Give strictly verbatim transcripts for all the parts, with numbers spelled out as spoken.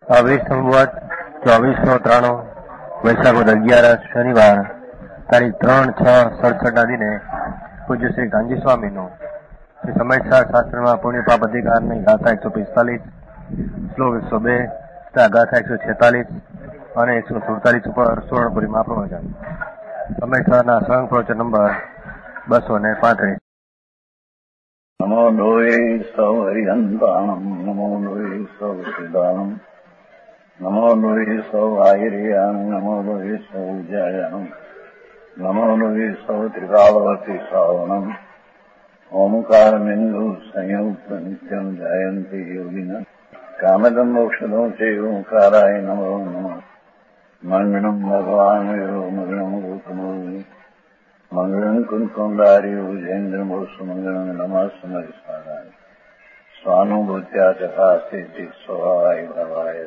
વીસ સંવત ચોવીસો ત્રાણું વૈશાખ અગિયારસ શનિવાર તારીખ ત્રણ છ સડસઠ ના દિને પૂજ્ય શ્રી ગાંધી સ્વામીનું શ્રી સમયસાર શાસ્ત્રમાં પુણ્ય પાપ અધિકારની ગાથા એકસો પિસ્તાલીસ, શ્લોક એકસો બે, ગાથા એકસો છેતાલીસ અને એકસો સુડતાલીસ ઉપર સુવર્ણપુરી મહાપ્રવચન. સમયસારના સંઘ પ્રવચન નંબર બસો ને પાંત્રીસ. નમો લોહે સૌ હરિહંતાણમ, નમો લોહે સૌ સિદ્ધાણમ, નમો લોહે સૌ આયર્યામ, નમો લોહે સૌ જયમ, નમો લોહે સૌ ત્રિકાળવતી શ્રાવણમ, ઓમકાર બિંદુ સંયુક્ત નિત્યમ જયંતી યોગિના કામદમ મોક્ષદો છે ઓંકારાય નમો નમઃ. મંગળમ ભગવાન મંગળમ ગૌતમો મંગળમ કુંકુંડાર્યો જૈન્દ્ર મોક્ષ મંગળમ નમઃ સમય સ્વાનુભૂત્યા ચકાસ્તે સ્વાય ભવાય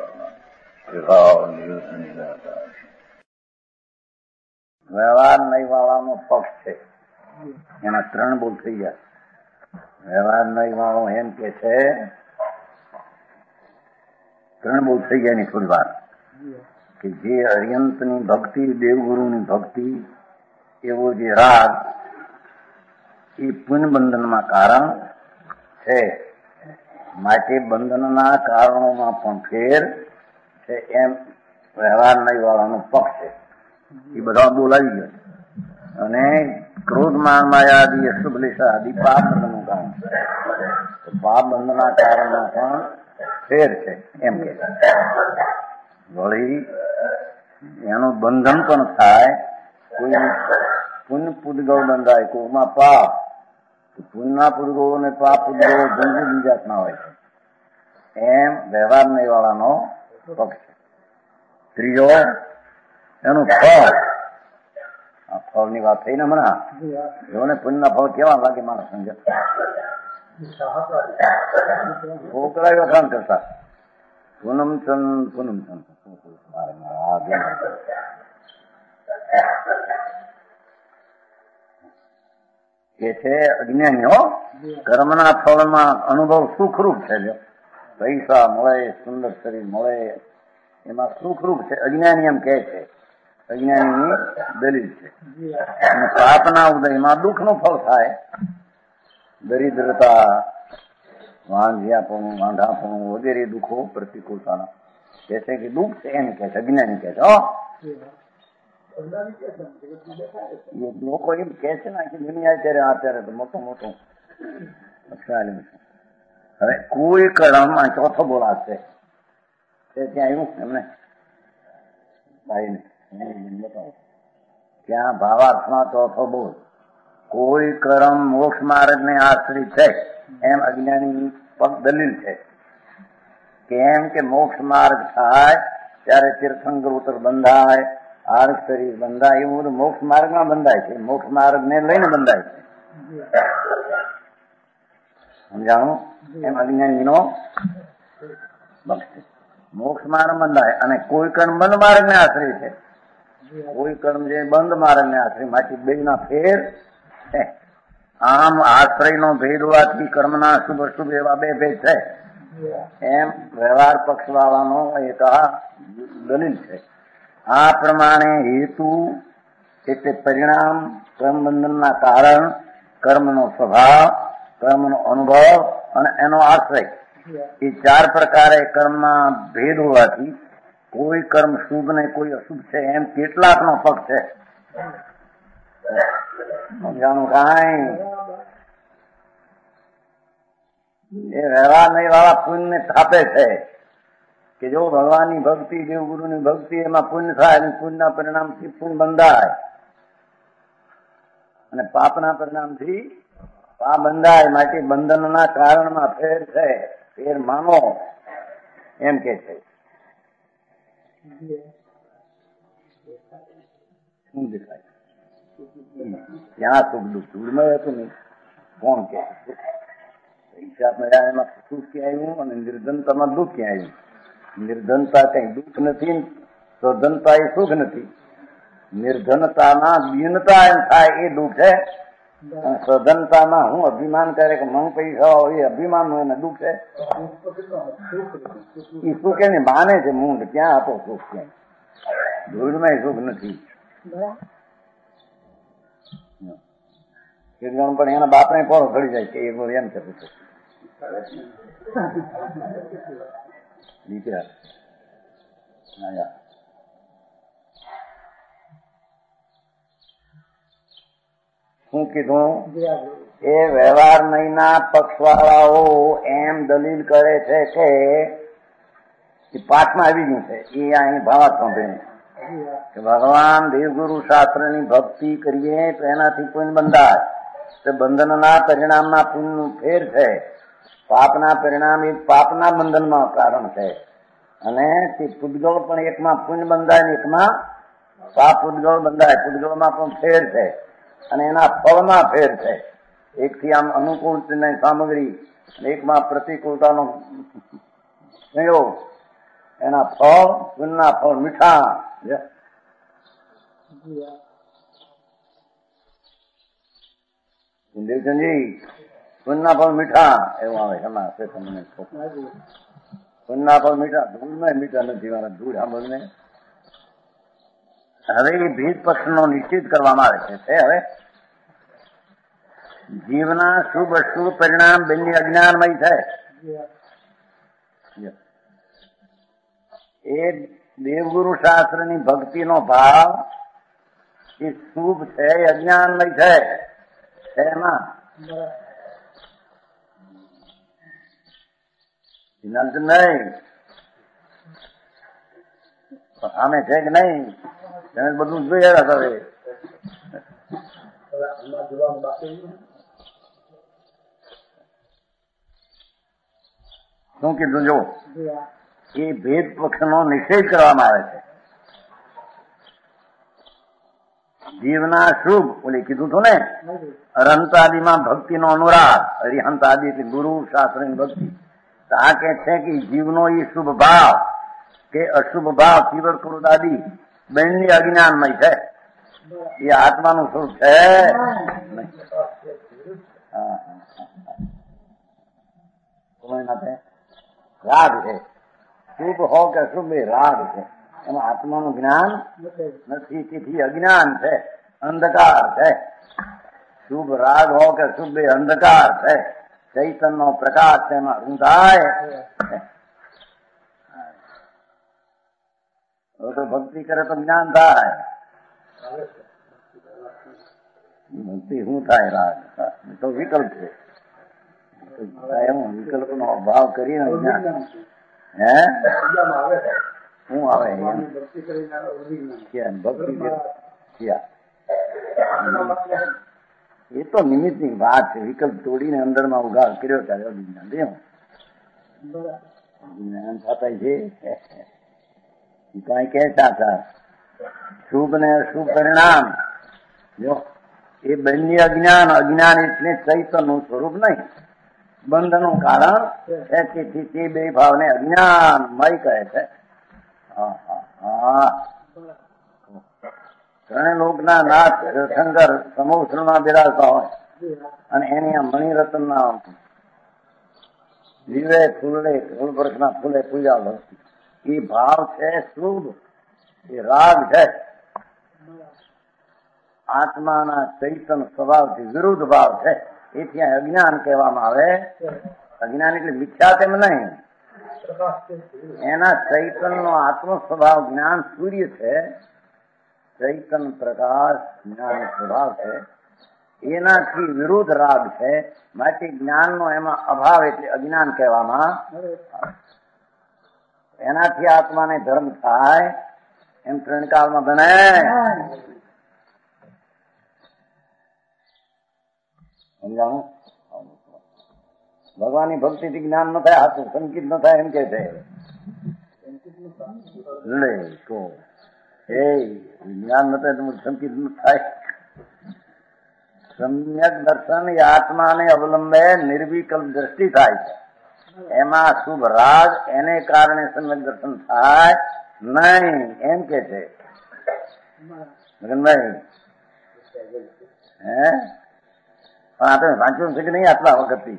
સર્વા. વ્યવહાર નહીં વાળાનો પક્ષ છે, એના ત્રણ બોલ થઈ ગયા. વ્યવહાર નહીં વાળો એમ કે છે, ત્રણ બોલ થઈ ગયા ની થોડી વાર, કે જે અર્યંતની ભક્તિ, દેવગુરુની ભક્તિ, એવો જે રાગ એ પુણ્ય બંધનમાં કારણ છે, માટે બંધનના કારણોમાં પણ ફેર છે, એમ વ્યવહાર નહીં વાળાનો પક્ષ છે. એ બધા બોલાવી ગયા. અને ક્રોધ માન માયા આદિ અશુભલેશ આદિ પાપ બંધનનું કારણ છે. પાપ બંધનના કારણમાં પણ ફેર છે એમ કે વળી એનું બંધન પણ થાય. કોઈ પુણ્ય પૂદગળ બંધાય, કોઈમાં પાપ. પુણ્યના પૂદગળો અને પાપ પૂદગળો જુદી જુદી જાતના હોય છે, એમ વ્યવહાર નહીં વાળાનો પક્ષ છે. ત્રીજો એનું ફળ. આ ફળની વાત થઈ ને હમણાં, એઓને પુણ્યના ફળ કેવા લાગે માણસ સમજે. છોકરા વખાણ કરતા પૂનમચંદ પૂનમચંદ મારે મારા કે છે અજ્ઞાનીઓ કર્મના ફળમાં અનુભવ સુખરૂપ છે. પૈસા મળે, સુંદર શરીર મળે, એમાં સુખરૂપ છે. અજ્ઞાની એમ કે છે, અજ્ઞાનીની દલીલ છે. અને પાપના ઉદયમાં દુઃખનું ફળ થાય. દરિદ્રતા, વાંધિયાપણું, વાંઢાપણું વગેરે દુઃખો પ્રતિકૂળતાના કે છે કે દુઃખ છે, એને કે છે અજ્ઞાની કે છે. લોકો એમ કે છે ને કે દુનિયા અત્યારે અત્યારે તો મોટો મોટો હવે કોઈ કર્મ આ ચોથો બોલાશે તે ત્યાં આવ્યું એમને ભાઈને ત્યાં ભાવાર્થમાં ચોથો બોલ. કોઈ કર્મ મોક્ષ માર્ગ ને આશ્રિત છે એમ અજ્ઞાની પગ દલીલ છે. કેમ કે મોક્ષ માર્ગ થાય ત્યારે તીર્થંકર ઉત્તર બંધાય, આર્ગ શરીર બંધાય, એવું બધું મોક્ષ માર્ગમાં બંધાય છે. મોક્ષ માર્ગ ને લઈને બંધાય છે. સમજાણું? એમ અજ્ઞાનીનો મોક્ષ માર્ગ બંધાય. અને કોઈ કર્મ બંધ માર્ગ ને આશ્રય છે, કોઈ કર્મ જે બંધ માર્ગ ને આશ્રય. માટે બે ના ફેર છે. આમ આશ્રય નો ભેદ હોવાથી કર્મના શુભ અશુભ એવા બે ભેદ છે, એમ વ્યવહાર પક્ષ વાળાનો એક દલીલ છે. આ પ્રમાણે હેતુ એટલે પરિણામ, કર્મબંધનના કારણ, કર્મનો સ્વભાવ, કર્મનો અનુભવ અને એનો આશ્રય, એ ચાર પ્રકારે કર્મમાં ભેદ હોવાથી કોઈ કર્મ શુભ ને કોઈ અશુભ છે એમ કેટલાક નો પક્ષ છે. સમજાણું? કાંઈ એ વ્યવહાર નહીં વાળા પુણ્ય થાપે છે કે જો ભગવાનની ભક્તિ, દેવગુરુની ભક્તિ, એમાં પુણ્ય થાય અને પુણ્યના પરિણામથી પુણ્ય બંધાય અને પાપના પરિણામથી પાપ બંધાય. માટે બંધનના કારણમાં ફેર છે, ફેર માનો એમ કે છે. શું દેખાય? ત્યાં સુખ દુઃખ ધૂળમાં હતું નહીં. કોણ કે પૈસા મળ્યા એમાં સુખ ક્યાં આવ્યું અને નિર્ધનતામાં દુઃખ ક્યાં આવ્યું? નિર્ધનતા કઈ દુઃખ નથી, તો ધનતા એ સુખ નથી. નિર્ધનતાના દીનતા એમ થાય એ દુઃખ છે, સધનતામાં હું અભિમાન કરે કે મન પૈસા હોય એ અભિમાન નું એને દુઃખ છે. એ સુખ એને માને છે મૂંડ. ક્યાં હતો સુખ? ક્યાં ધૂળમાં સુખ નથી. પણ એના બાપને પોળો ઘડી જાય છે એમ છે દીકરા. શું કીધું? એ વ્યવહાર નહીના પક્ષવાળાઓ એમ દલીલ કરે છે કે પાઠમાં આવી ગયું છે. એ અહીં ભાવાર્થ સાંભળીને કે ભગવાન દેવગુરુ શાસ્ત્રની ભક્તિ કરીએ તો એનાથી પુણ્ય બંધાય. તો બંધનના પરિણામના પુણ્યનું ફેર છે. પાપના પરિણામ એ પાપના બંધનમાં કારણ છે. અને તે પૂતગળ પણ એકમાં પુણ્ય બંધાય ને એકમાં પાપ પૂતગળ બંધાય. પૂતગળમાં પણ ફેર છે અને એના ફળમાં ફેર છે. એકથી આમ અનુકૂળ સામગ્રી એકમાં પ્રતિકૂળતાનો સંયોગ. એના ફળ પુણ્યના ફળ મીઠા. દેવચંદજી પુણ્યના ફળ મીઠા એવું આવે. એમાં તમને પુણ્યના ફળ મીઠા. ધૂળમાં મીઠા નથી વાળા. ધૂળ સાંભળને. હવે એ ભેદ પક્ષનો નિશ્ચિત કરવામાં આવે છે. હવે જીવના શુભ અશુભ પરિણામ બંને અજ્ઞાનમય છે. એ દેવગુરુ શાસ્ત્રની ભક્તિનો ભાવ એ શુભ છે, અજ્ઞાનમય છે. એમાં નહીં સામે છે કે નહીં તમે બધું જોયા હતા. હવે શું કીધું? જો એ ભેદ પક્ષનો નિષેધ કરવામાં આવે છે. જીવના શુભ ઓલી કીધું હતું ને અરહંત આદિમાં ભક્તિનો અનુરાગ. અરિહંત આદિ એટલે ગુરુ શાસ્ત્રની ભક્તિ. તો આ કે છે કે જીવનો એ શુભ ભાવ કે અશુભ ભાવ તીવ્ર ક્રોધ આદિ બંને અજ્ઞાનમય છે. એ આત્માનું સ્વરૂપ છે. રાગ છે. શુભ હો કે અશુભ એ રાગ છે. એમાં આત્માનું જ્ઞાન નથી. તેથી અજ્ઞાન છે, અંધકાર છે. શુભ રાગ હો કે શુભ એ અંધકાર છે. ચૈતન્ય પ્રકાશ છે એમાં રૂંધાય. તો ભક્તિ કરે તો જ્ઞાન થાય. ભક્તિ શું થાય? રાગ તો વિકલ્પ છે. એમ વિકલ્પ નો અભાવ કરીને જ્ઞાન હે શું આવે? ભક્તિ એ તો નિમિત્તની વાત છે. વિકલ્પ તોડીને અંદરમાં ઉઘાડ કર્યો ત્યારે અભિજ્ઞાન દેવું જ્ઞાન થતા છે. કઈ કહેતા હતા શુભ ને અશુભ પરિણામ જો એ બંને અજ્ઞાન. અજ્ઞાન એટલે ચૈતન્યનું સ્વરૂપ નહીં, બંધનું કારણ છે. તેથી તે બે ભાવને અજ્ઞાનમય કહે છે. ત્રણે લોકના નાથ શંકર સમોસરમાં બિરાજતા હોય અને એની આ મણિરત્નના જીવે ફૂલે ફૂલપરસના ફૂલે પૂજા ભક્તિ એ ભાવ છે શુભ. એ રાગ છે. આત્માના ચૈતન સ્વભાવથી વિરુદ્ધ ભાવ છે. એથી અજ્ઞાન કહેવામાં આવે. અજ્ઞાન એટલે મિથ્યા તેમ નહીં. એના ચૈતનનો આત્મ સ્વભાવ જ્ઞાન સૂર્ય છે. ચૈતન પ્રકાશ જ્ઞાન સ્વભાવ છે. એનાથી વિરુદ્ધ રાગ છે. માટે જ્ઞાનનો એમાં અભાવ એટલે અજ્ઞાન કહેવામાં. એનાથી આત્માને ધર્મ થાય એમ ત્રણ કાળમાં બને. સમજાણું? ભગવાનની ભક્તિથી જ્ઞાન ન થાય, હાથું સંકિત ન થાય એમ કે છે. લે તો એ જ્ઞાન ન થાય તો સંકિત ન થાય. સમ્યક દર્શન એ આત્માને અવલંબે નિર્વિકલ્પ દ્રષ્ટિ થાય છે. એમાં શુભ રાગ એને કારણે સમ્યક દર્શન થાય નહીં એમ કે છે. મગનભાઈ હે પણ આ તમે વાંચ્યું છે કે નહીં આટલા વખતથી?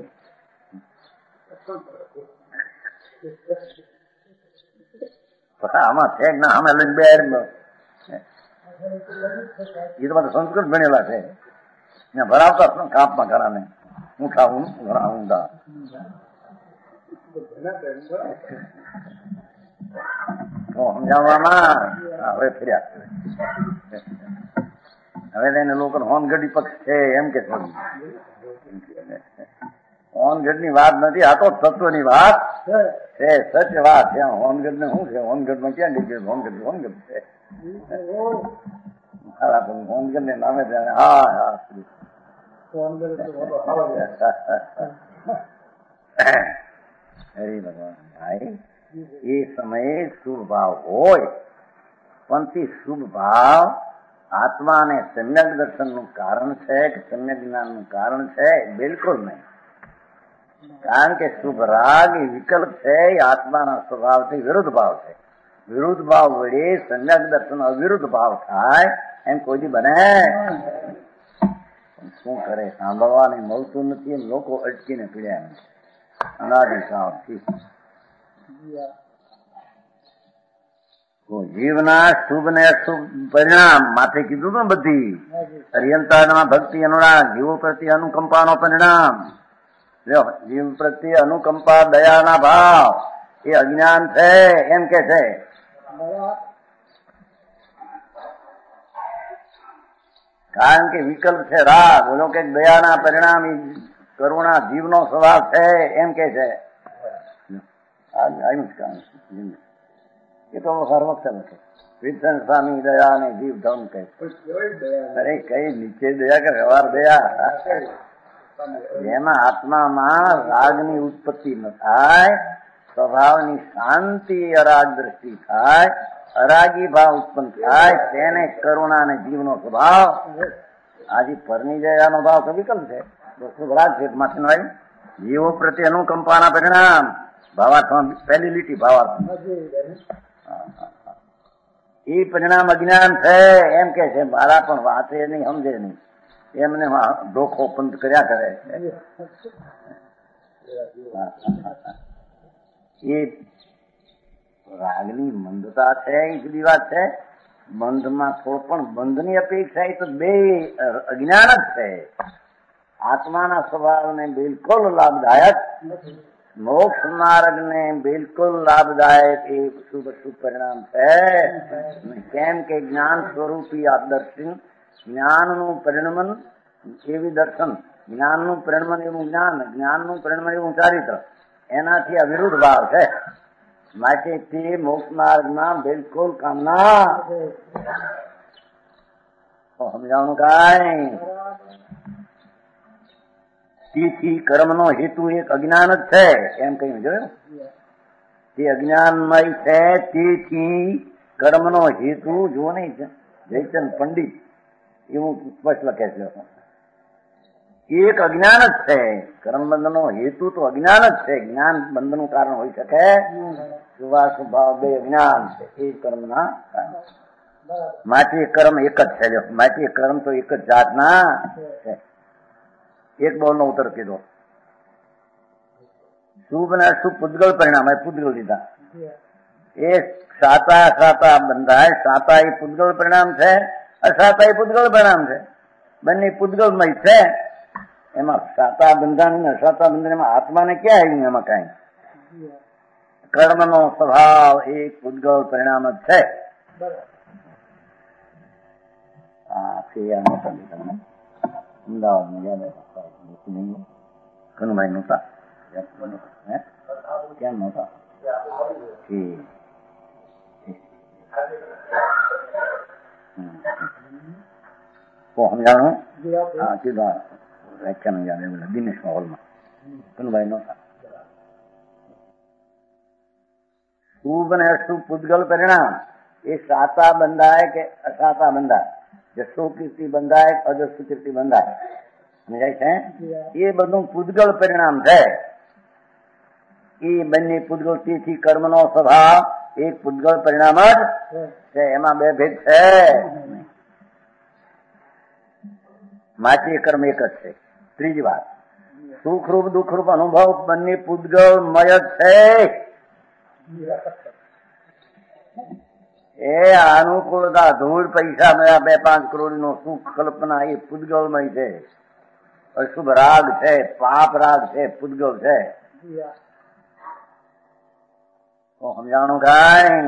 આમાં છે ના અમે લઈને બે એ તો બધા સંસ્કૃત ભણેલા છે, ભરાવતા કાપમાં ઘરાને ઊંઠા ઘણા ઊંડા. સમજાવવામાં હવે ફર્યા હવે એને લોકો હોનગઢી પક્ષ છે એમ કે હોનગઢ ની વાત નથી, આ તો તત્વની વાત છે, સત્ય વાત છે. હોનગઢ ને શું છે? હોનગઢ માં ક્યાં નીકળે? હોનગઢ હોનગઢ છે. હોનગઢ ને નામે હા હા હરી ભગવાન ભાઈ એ સમયે શુભ ભાવ હોય, પણ તે શુભ ભાવ આત્મા અને સમ્યક દર્શન નું કારણ છે કે સમ્યક જ્ઞાન નું કારણ છે? બિલકુલ નહીં. કારણ કે શુભ રાગ એ વિકલ્પ છે, એ આત્માના સ્વભાવથી વિરુદ્ધ ભાવ છે. વિરુદ્ધ ભાવ વડે સમ્યક દર્શન અવિરુદ્ધ ભાવ થાય એમ કોઈ બને? શું કરે? સાંભળવાને મળતું નથી, લોકો અટકીને પીડ્યા અનાદિકાળથી. જીવના શુભ ને અશુભ પરિણામ માથે કીધું ને બધી અરિયંતામાં ભક્તિ અનુરાગ જીવો પ્રત્યે અનુકંપાનો પરિણામ. જીવ પ્રત્યે અનુકંપા દયાના ભાવ એ અજ્ઞાન છે એમ કે છે. કારણ કે વિકલ્પ છે રાગ, બોલો કે દયાના પરિણામ કરુણા જીવનો સ્વભાવ છે એમ કે છે. એ તો હર વખતે નથી. વિઠ્ઠલ સ્વામી દયા ને જીવ ધમ કહે. અરે કઈ નીચે દયા કે વ્યવહાર દયા? જેમાં આત્મામાં રાગની ઉત્પત્તિ ન થાય, સ્વભાવની શાંતિ અરાગ દ્રષ્ટિ થાય, અરાગી ભાવ ઉત્પન્ન થાય, તેને કરુણા અને જીવનો સ્વભાવ. આજે પરની દયાનો ભાવ તો વિકલ્પ છે. રાગ છે માથે જીવો પ્રત્યે અનુકંપાના પરિણામ ભાવાર્થમાં પહેલી લીટી ભાવાર્થ એ પરિણામ અજ્ઞાન છે એમ કે છે. મારા પણ વાતે નહીં, સમજે નહીં, એમને ધોખો પંથ કર્યા કરે. એ રાગની મંદતા છે એ જુદી વાત છે. બંધમાં થોડું પણ બંધની અપેક્ષા એ તો બે અજ્ઞાન જ છે. આત્માના સ્વભાવને બિલકુલ લાભદાયક, મોક્ષ માર્ગ ને બિલકુલ લાભદાયક એ શુભ શુભ પરિણામ છે. કેમ કે જ્ઞાન સ્વરૂપી આ દર્શન, જ્ઞાનનું પરિણમન એવી દર્શન, જ્ઞાનનું પરિણમન એવું જ્ઞાન, જ્ઞાનનું પરિણમન એવું ચારિત્ર, એનાથી આ વિરુદ્ધ ભાવ છે. માટે તે મોક્ષ માર્ગમાં બિલકુલ કામના સમજાવવાનું કાંઈ. તેથી કર્મનો હેતુ એક અજ્ઞાન જ છે એમ કહ્યું. જોયું? તે અજ્ઞાનમય છે, તેથી કર્મનો હેતુ જો નહીં. જયચંદ પંડિત એવું સ્પષ્ટ લખે છે. એક અજ્ઞાન જ છે. કર્મ બંધનો હેતુ તો અજ્ઞાન જ છે. જ્ઞાન બંધનું કારણ હોઈ શકે? શુભા સ્વભાવ બે અજ્ઞાન છે એ કર્મના કારણ. માટે કર્મ એક જ છે. માટે કર્મ તો એક જ જાતના છે. એક બોલ નો ઉત્તર કીધો. શુભ ને અશુભ પૂતગલ પરિણામ એ પૂતગલ લીધા. એ સાતા સાતા બંધાય. સાતા એ પૂતગલ પરિણામ છે, અસાતા એ પૂતગલ પરિણામ છે. બંને પૂતગલમય છે. એમાં સાતા બંધાણ ને અસાતા બંધાણ એમાં આત્માને ક્યાં આવ્યું? એમાં કઈ કર્મનો સ્વભાવ એ પૂતગલ પરિણામ જ છે. હા છે તમને અમદાવાદમાં યાદ કનુભાઈ નહોતા? કેમ નહોતા? સમજાણું? હા સીધા વ્યાખ્યાન યાદ એવું દિનેશ હોલમાં કનુભાઈ નહોતા. શુભ અને અશુભ પૂતગલ પરિણામ એ સાતા બંધાય કે અસાતા બંધાય, જશો કીર્તિ બંધાય, અજસ્વ કીર્તિ બંધાય. સમજાય છે? એ બધું પૂતગલ પરિણામ છે. એ બંને પૂતગલ, તેથી કર્મનો સ્વભાવ એક પૂતગલ પરિણામ જ છે. એમાં બે ભેદ છે. માટે કર્મ એક જ છે. ત્રીજી વાત, સુખરૂપ દુઃખરૂપ અનુભવ બંને પૂતગલમય જ છે. એ અનુકૂળતા ધૂળ પૈસા મળ્યા બે પાંચ કરોડ નો સુખ કલ્પના એ પૂતગલમય છે. અશુભ રાગ છે, પાપ રાગ છે, પૂતગલ છે. સમજાણું કાંઈ?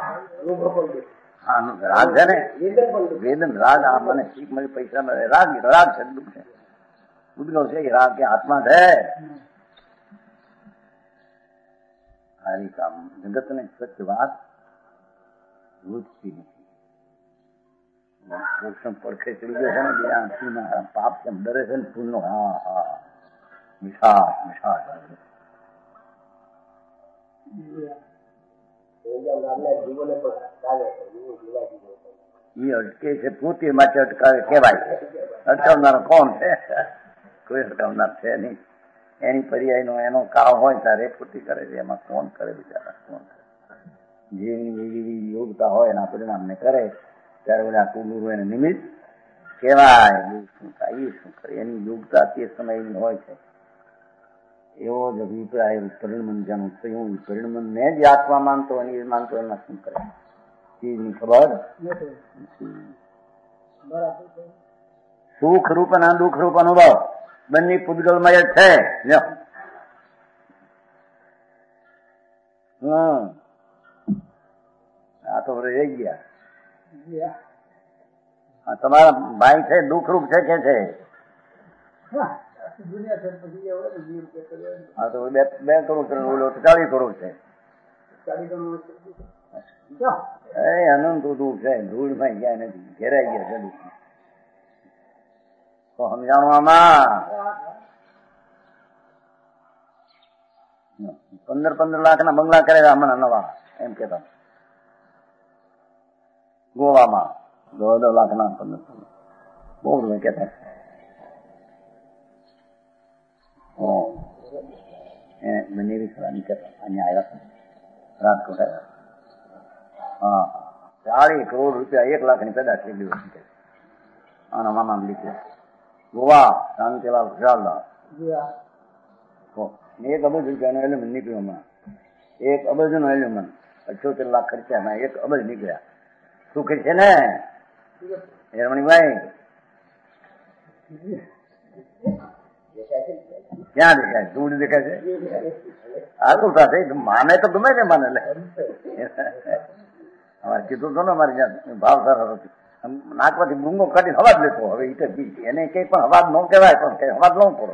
રાગ છે ને, વેદન રાગ. આ મને શીખ મળી, પૈસા મળે, રાગ રાગ છે, દુઃખ છે. પૂતગલ છે એ રાગ કે આત્મા છે. હારી કામ જગત ને સત્ય વાત રૂચતી નથી. કૃષ્ણ પડખે ચડી ગયો છે ને, બે આંખીમાં પાપ કેમ ડરે છે ને, ફૂલ નો હા હા મિઠાશ મિઠાશ. એ અટકે છે પોતે માટે અટકાવે કેવાય. અટકાવનાર કોણ છે? કોઈ અટકાવનાર છે નહીં. એની પર્યાય નો એનો કાળ હોય ત્યારે પૂર્તિ કરે છે. એમાં કોણ કરે બિચારા? કોણ કરે? જેની એવી યોગતા હોય એના પરિણામ ને કરે ત્યારે બધા કુલુરું એને નિમિત્ત કેવાય. શું થાય શું કરે? એની યોગતા તે સમયની હોય છે. એવો જ અભિપ્રાય પરિણમન જેનું થયું, પરિણમન ને જ આત્મા માનતો અને એ માનતો એમાં શું કરે? એની ખબર સુખ રૂપ અને દુઃખ રૂપ અનુભવ બંને પૂતગલમય જ છે. હમ આ તો રહી ગયા. તમારા ભાઈ છે દુઃખ રૂપ છે કે છે? હા તો બે બે કરોડ ઓલો ચાલીસ કરોડ છે. એ અનંત દુઃખ છે, ધૂળ માં ગયા નથી, ઘેરાઈ ગયા છે દુઃખ. તો સમજાણું આમાં? પંદર પંદર લાખ ના બંગલા કરેલા હમણાં નવા એમ કેતા ગોવામાં. દોઢ લાખ ના પંદર પંદર બહુ રૂપિયા કેતા. બનેવી ખરાની કેતા અહીંયા આવ્યા રાજકોટ આવ્યા. હા ચાલીસ કરોડ રૂપિયા એક લાખ ની પેદા થઈ દિવસ આના મામા લીધે ગોવા શાંતિલાલ ખુશાલદાસ. એક અબજ રૂપિયાનું એલિમેન્ટ નીકળ્યું હમણાં. એક અબજ નું એલિમેન્ટ અઠ્યોતેર લાખ ખર્ચા એક અબજ નીકળ્યા. સુખી છે ને હેરમણીભાઈ? ક્યાં દેખાય? ધૂળ દેખાય છે. આતુરતા છે. માને તો ગમે ને માને. લે અમારે કીધું તો ને અમારે જ્યાં ભાવ સારા હતી નાકમાંથી ગુંગો કાઢીને હવા જ લેતો. હવે ઈટે બી એને કઈ પણ હવા ન કહેવાય પણ કઈ હવા જ ન પડો.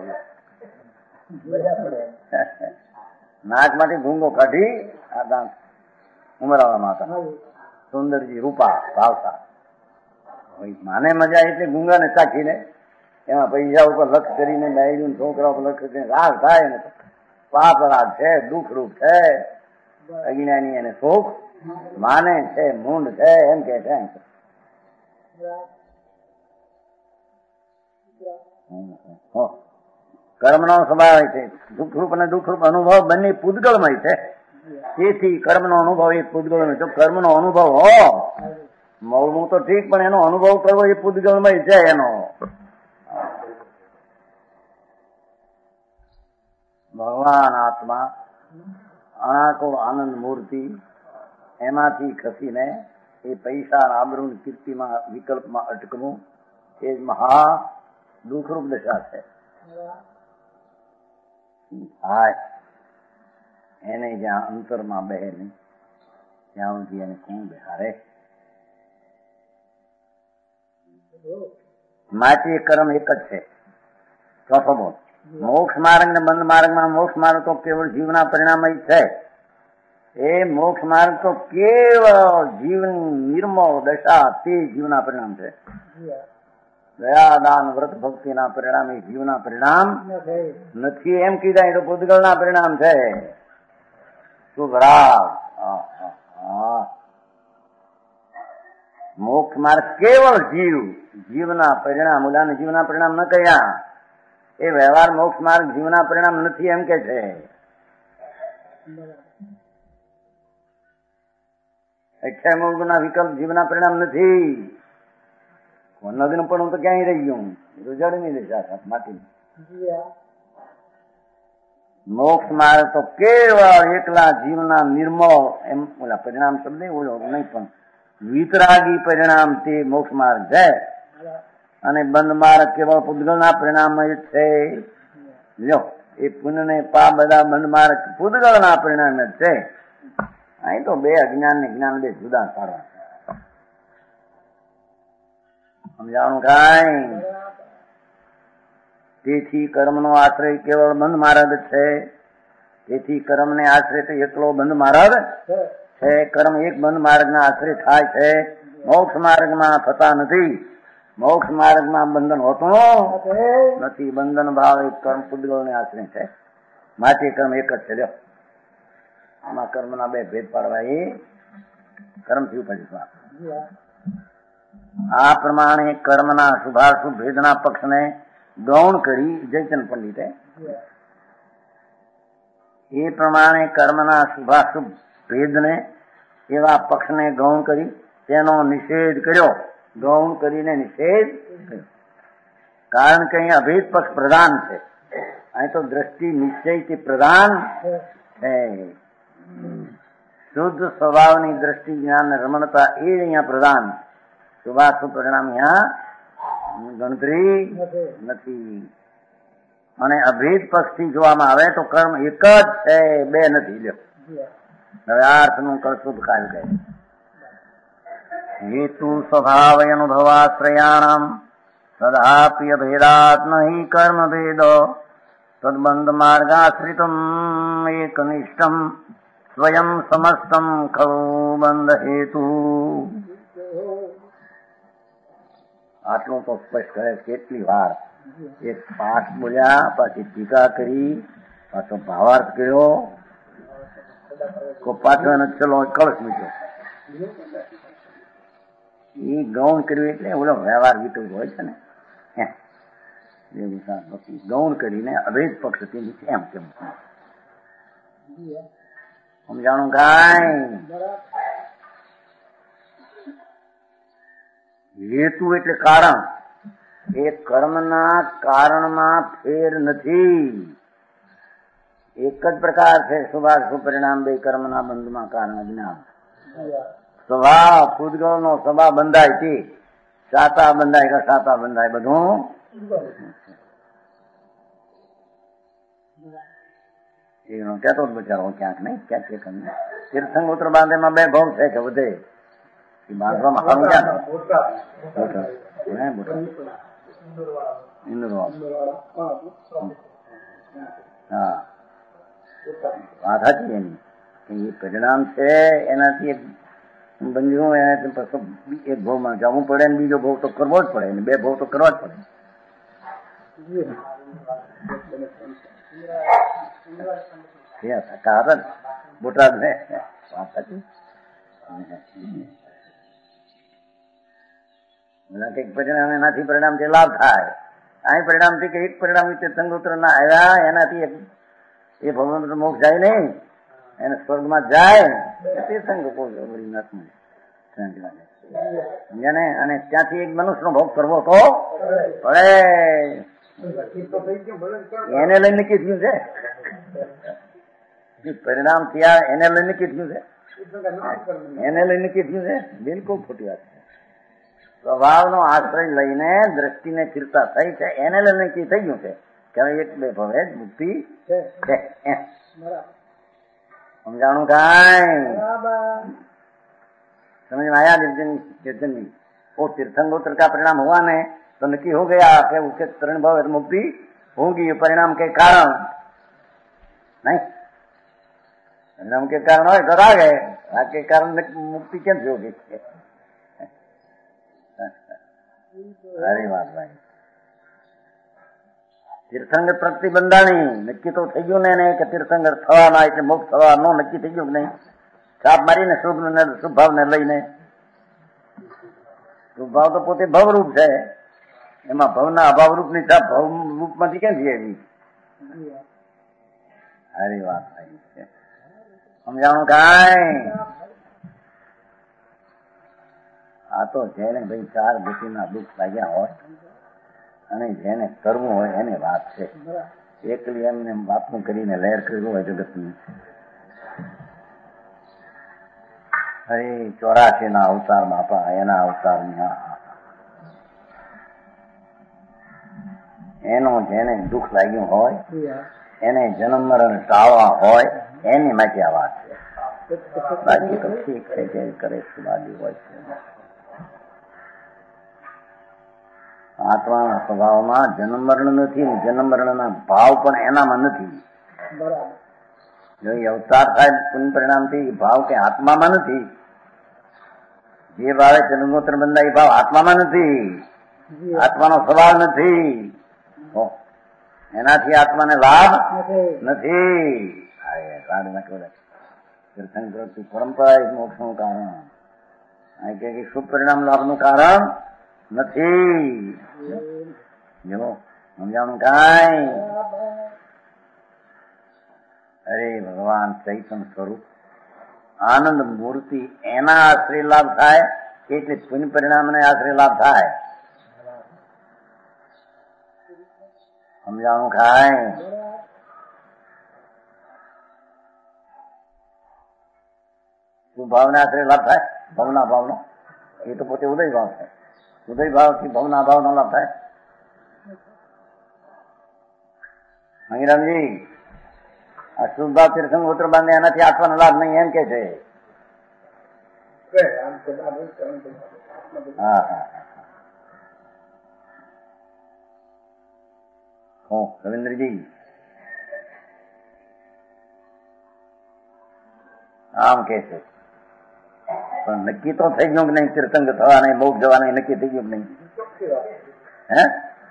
નાક માંથી ગુંગો કાઢી આ દાંત ઉમરાવામાં હતા. સુંદરજી રૂપા ભાવતા માને મજા એટલે ગુંગા ને ચાખીને એમાં પૈસા ઉપર લક્ષ કરીને ડાયરી છોકરા ઉપર લક્ષ કરીને રાગ થાય ને પાપ રાગ છે, દુઃખ રૂપ છે, અજ્ઞાની અને સુખ માને છે, મૂંડ છે એમ કે છે. કર્મનો સ્વભાવ છે. સુખરૂપ અને દુઃખરૂપ અનુભવ બંને પૂતગલમય છે. તેથી કર્મનો અનુભવ એ પૂતગલમય. જો કર્મનો અનુભવ હો મળવું તો ઠીક, પણ એનો અનુભવ કરવો એ પૂતગલમય છે. એનો ભગવાન આત્મા અનાકો આનંદ મૂર્તિ એમાંથી ખસીને એ પૈસા આબરૂ કીર્તિમાં વિકલ્પમાં અટકવું એ મહા દુઃખરૂપ દશા છે. હાય એને જ્યાં અંતરમાં બેહે નહીં ત્યાં સુધી એને કોણ બેહારે? માટે કર્મ એક જ છે. ચોથો બોલ મોક્ષ માર્ગ ને બંધ માર્ગમાં મોક્ષ માર્ગ તો કેવળ જીવના પરિણામ જ છે. એ મોક્ષ માર્ગ તો કેવળ જીવની નિર્મળ દશા તે જીવના પરિણામ છે. દયા દાન વ્રત ભક્તિ ના પરિણામ એ જીવના પરિણામ નથી. એમ કીધા એ તો પૂતગલ ના પરિણામ છે. શુભ રાગ મોક્ષ માર્ગ કેવળ જીવ જીવના પરિણામ. ઉદાહરણ જીવના પરિણામ ન કહ્યા. એ વ્યવહાર મોક્ષ માર્ગ જીવના પરિણામ નથી એમ કે છે. અક્ષય મૂર્ગ ના વિકલ્પ જીવના પરિણામ નથી. નદીનું પણ હું તો ક્યાંય રહી ગયું. રૂજાડી નહીં દે માટી મોક્ષ માર્ગ તો કેવળ એકલા જીવના નિર્મળ એમ ઓલા પરિણામ શબ્દ ઓલો નહીં પણ વિતરાગી પરિણામ તે મોક્ષ માર્ગ છે અને બંધ માર્ગ કેવળ પૂતગલના પરિણામ જ છે. લ્યો એ પુણ્ય ને પાપ બધા બંધ માર્ગ પૂતગલના પરિણામ જ છે. અહીં તો બે અજ્ઞાન ને જ્ઞાન બે જુદા પાડવા. સમજાણું કાંઈ? તેથી કર્મનો આશ્રય કેવળ બંધ માર્ગ છે. તેથી કર્મને આશ્રય તો એકલો બંધ માર્ગ છે. કર્મ એક બંધ માર્ગના આશ્રય થાય છે, મોક્ષ માર્ગમાં થતા નથી. મોક્ષ માર્ગમાં બંધન હોતું નથી. બંધન ભાવ એક કર્મ પૂતગલને આશ્રય છે, માટે કર્મ એક જ છે. લ્યો આમાં કર્મના બે ભેદ પાડવા એ કર્મથી ઉપજવા. આ પ્રમાણે કર્મના શુભાશુભ ભેદના પક્ષને ગૌણ કરી જયચંદ પંડિતે એ પ્રમાણે કર્મના શુભાશુભ ભેદને એવા પક્ષને ગૌણ કરી તેનો નિષેધ કર્યો. ગૌણ કરીને નિષેધ કર્યો. કારણ કે અહીં અભેદ પક્ષ પ્રધાન છે. અહીં તો દ્રષ્ટિ નિશ્ચયથી પ્રધાન છે. શુદ્ધ સ્વભાવની દ્રષ્ટિ જ્ઞાન રમણતા એ અહીંયા પ્રધાન. શુભાશુભ પરિણામ અહીંયા ગણતરી નથી. અને અભેદ પક્ષથી જોવામાં આવે તો કર્મ એક જ છે, બે નથી. લ્યો હવે આ અર્થનું કરશુભ કાલ કહે હેતુ સ્વભાવ અનુભવાશ્રયાણામ તદાપી અભેદાત નહિ કર્મ ભેદો તદબંધ માર્ગાશ્રિતમ એકનિષ્ઠમ સ્વયં સમસ્તમ ખલુ બંધ હેતુ. આટલું તો સ્પષ્ટ કરે. કેટલી વાર એક પાઠ બોલ્યા, પાછી ટીકા કરી, પાછો ભાવાર્થ કર્યો, પાછો એનો ચલો કળશ મૂક્યો. એ ગૌણ કર્યું એટલે ઓલો વ્યવહાર વિતું હોય છે ને, ગૌણ કરીને અભેદ પક્ષથી નીચે એમ કેમ સમજાણું કાંઈ? હેતુ એટલે કારણ. એ કર્મના કારણમાં ફેર નથી. એક જ પ્રકાર છે શુભાશુભ પરિણામ બે કર્મના બંધમાં કારણ જ્ઞાન. સ્વભાવ પૂતગલ નો સ્વભાવ બંધાય છે, સાતા બંધાય કે સાતા બંધાય બધું એનો કહેતો જ બચારો ક્યાંક નહીં ક્યાંક છે. તીર્થંગોત્ર બાંધેમાં બે ભાવ છે કે વધે એ બાંધવામાં સારું ક્યાં હા વાત સાચી એની. એ પરિણામ છે એનાથી એક બંધ્યું એનાથી એક ભાવમાં જવું પડે ને બીજો ભાવ તો કરવો જ પડે ને બે ભાવ તો કરવા જ પડે. કારણ બોટાદ ને વાત સાચી. પરિણામ એનાથી પરિણામથી લાભ થાય. આ પરિણામથી કે એક પરિણામ તીર્થંગોત્ર ના આવ્યા એનાથી એ ભગવાન મોક્ષ જાય નહીં, એને સ્વર્ગમાં જાય તીર્થંગ સમજ્યા. અને ત્યાંથી એક મનુષ્ય નો ભોગ કરવો તો પડે. એને લઈને નક્કી થયું છે પરિણામ થયા, એને લઈને નક્કી થયું છે એને લઈને નક્કી થયું છે બિલકુલ ખોટી વાત છે. સ્વભાવનો આશ્રય લઈને દ્રષ્ટિને સ્થિરતા થઈ છે, એને લઈને નક્કી થઈ ગયું છે કે એક બે ભવે મુક્તિ છે. समझाणु कांई समझ में आया निर्जन निर्जन जी? वो तीर्थंगोत्र का परिणाम हुआ ने तो नक्की हो गया कि उसके तरण भव मुक्ति होगी. ये परिणाम के कारण नहीं, परिणाम के कारण हो तो आ गए, आगे कारण मुक्ति कैसे होगी? अरे बात भाई તીર્થંગર પ્રતિબંધાણી નક્કી તો થઈ ગયું ને કે તીર્થંગર થવાના એટલે મોક્ષ થવાનો નક્કી થઈ ગયું કે નહીં? છાપ મારીને શુભ ને શુભ ભાવ ને લઈને. શુભ ભાવ તો પોતે ભવરૂપ છે, એમાં ભવના અભાવ રૂપ ની છાપ ભવ રૂપ માંથી કેમ છે એવી? સારી વાત છે. સમજાણું કાંઈ? આ તો છે ને ભાઈ ચાર ગતિના દુઃખ લાગ્યા હોય અને જેને કરવું હોય એને વાત છે. એકલી એમને વાતનું કરીને લહેર કર્યું હોય જગતની. અરે ચોરાસી ના અવતાર બાપા, એના અવતારની એનો જેને દુઃખ લાગ્યું હોય, એને જન્મ મરણ ટાળવા હોય, એની માટે આ વાત છે. બાકી તો ઠીક છે, જે કરે સુવાદી હોય છે. આત્માના સ્વભાવમાં જન્મ મરણ નથી, જન્મ મરણના ભાવ પણ એનામાં નથી. જો એ અવતાર થાય પુણ્ય પરિણામથી ભાવ કે આત્મામાં નથી. જે ભાવે જન્મોત્તર બંધા એ ભાવ આત્મામાં નથી, આત્માનો સ્વભાવ નથી. એનાથી આત્માને લાભ નથી. તીર્થંકર પરંપરા એક મોક્ષનું કારણ કે શુભ પરિણામ લાભનું કારણ નથી. જો સમજાણું કાંઈ? અરે ભગવાન ચૈતન્ય સ્વરૂપ આનંદ મૂર્તિ એના આશ્રય લાભ થાય એટલે પુણ્ય પરિણામને આશ્રય લાભ થાય. સમજાણું ખાય? શું ભાવને આશ્રય લાભ થાય? ભવના ભાવનો. એ તો પોતે ઉદય ભાવ થાય. ઉદય ભાવથી ભવના ભાવનો લાભ થાય. હંગીરામજી, આ શુભ ભાવ તીર્થંકર બાંધે એનાથી આત્માનો લાભ નહીં એમ કે છે. હા હા હું રવિન્દ્રજી આમ કે છે, પણ નક્કી તો થઈ ગયું કે નહીં તીર્થંકર થવા નહીં, મોક્ષ જવા નહીં, નક્કી થઈ ગયું કે નહીં? હે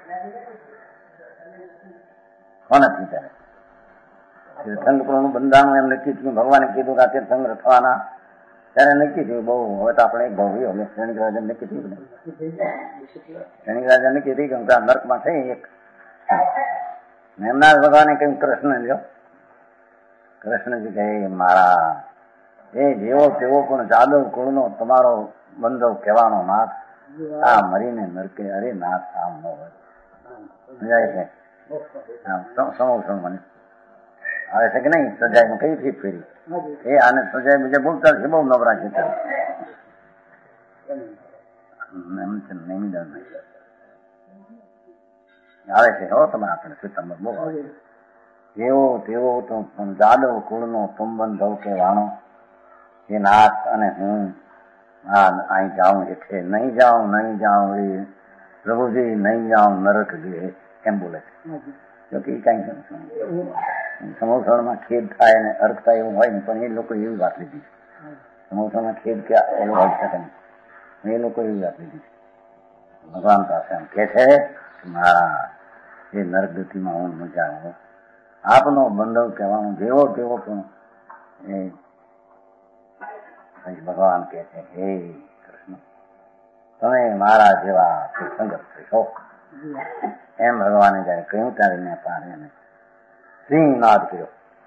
કોને ત્યારે તીર્થંકરોનું બંધાણું એમ નક્કી થયું? ભગવાને કીધું કે આ તીર્થંકર થવાના, ત્યારે નક્કી થયું. બહુ હવે તો આપણે એક ભવ્ય હવે શ્રેણિક રાજા નક્કી થયું નહીં. શ્રેણિક રાજા નક્કી થઈ ગયું કે આ નર્કમાં થઈ એક. એમના ભગવાને કહ્યું કૃષ્ણ લ્યો. કૃષ્ણજી કહે મારા એ જેવો તેવો પણ જાદવ કુળનો તમારો બંધવ કહેવાનો નાથ, આ મરીને નરકે. અરે નાથ આમ ન હોય. સમજાય છે? સમો મને આવે છે કે નહીં? સજાય કઈ ફી ફેરી એ આને સજાય બીજે બોલતા છે. બહુ નવરા છે આવે છે. હો તમે આપણે સિતંબર બહુ આવે. જેવો તેવો તો પણ જાદવ કુળનો તુંબંધવ કે વાણો એ નાથ અને હું હા અહીં જાઉં એટલે નહીં જાઉં નહીં જાઉં એ પ્રભુજી નહીં જાઉં નરક જે એમ બોલે છે. જોકે એ કઈ સમોસામાં ખેદ થાય અને અર્થ થાય એવું હોય ને, પણ એ લોકો એવી વાત લીધી. સમોસામાં ખેદ કે એવું હોય શકે નહીં, એ લોકો એવી વાત લીધી. ભગવાન પાસે એમ કે છે મારા એ નરક ગતિમાં હું મજા આવે. આપનો બંધવ કહેવાનું જેવો તેવો પણ એ ભગવાન કે છે હે કૃષ્ણ તમે મારા જેવા સંગત થશો. એમ ભગવાને જયારે કહ્યું ત્યારે મેં પારે સિંહ નાદ કર્યો.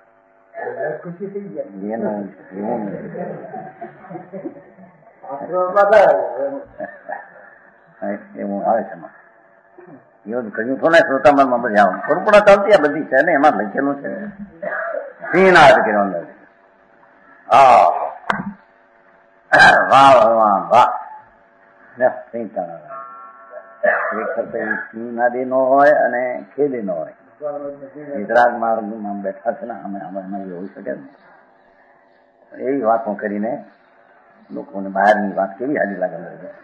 એવું આવે છે એવું કહ્યું તો ને શ્રોતામાં બધા આવું થોડું ચાલતી આ બધી છે ને એમાં લખેલું છે. સિંહ નાદ કર્યો અંદર. હા વાહ ભગવાન વાહ. સિંહ નાદી નો હોય અને ખેદી નો હોય. વિતરાગ માર્ગમાં બેઠા છે ને અમે આમાં હોઈ શકે ને એવી વાતો કરીને લોકોને બહારની વાત કેવી હાજી લાગે.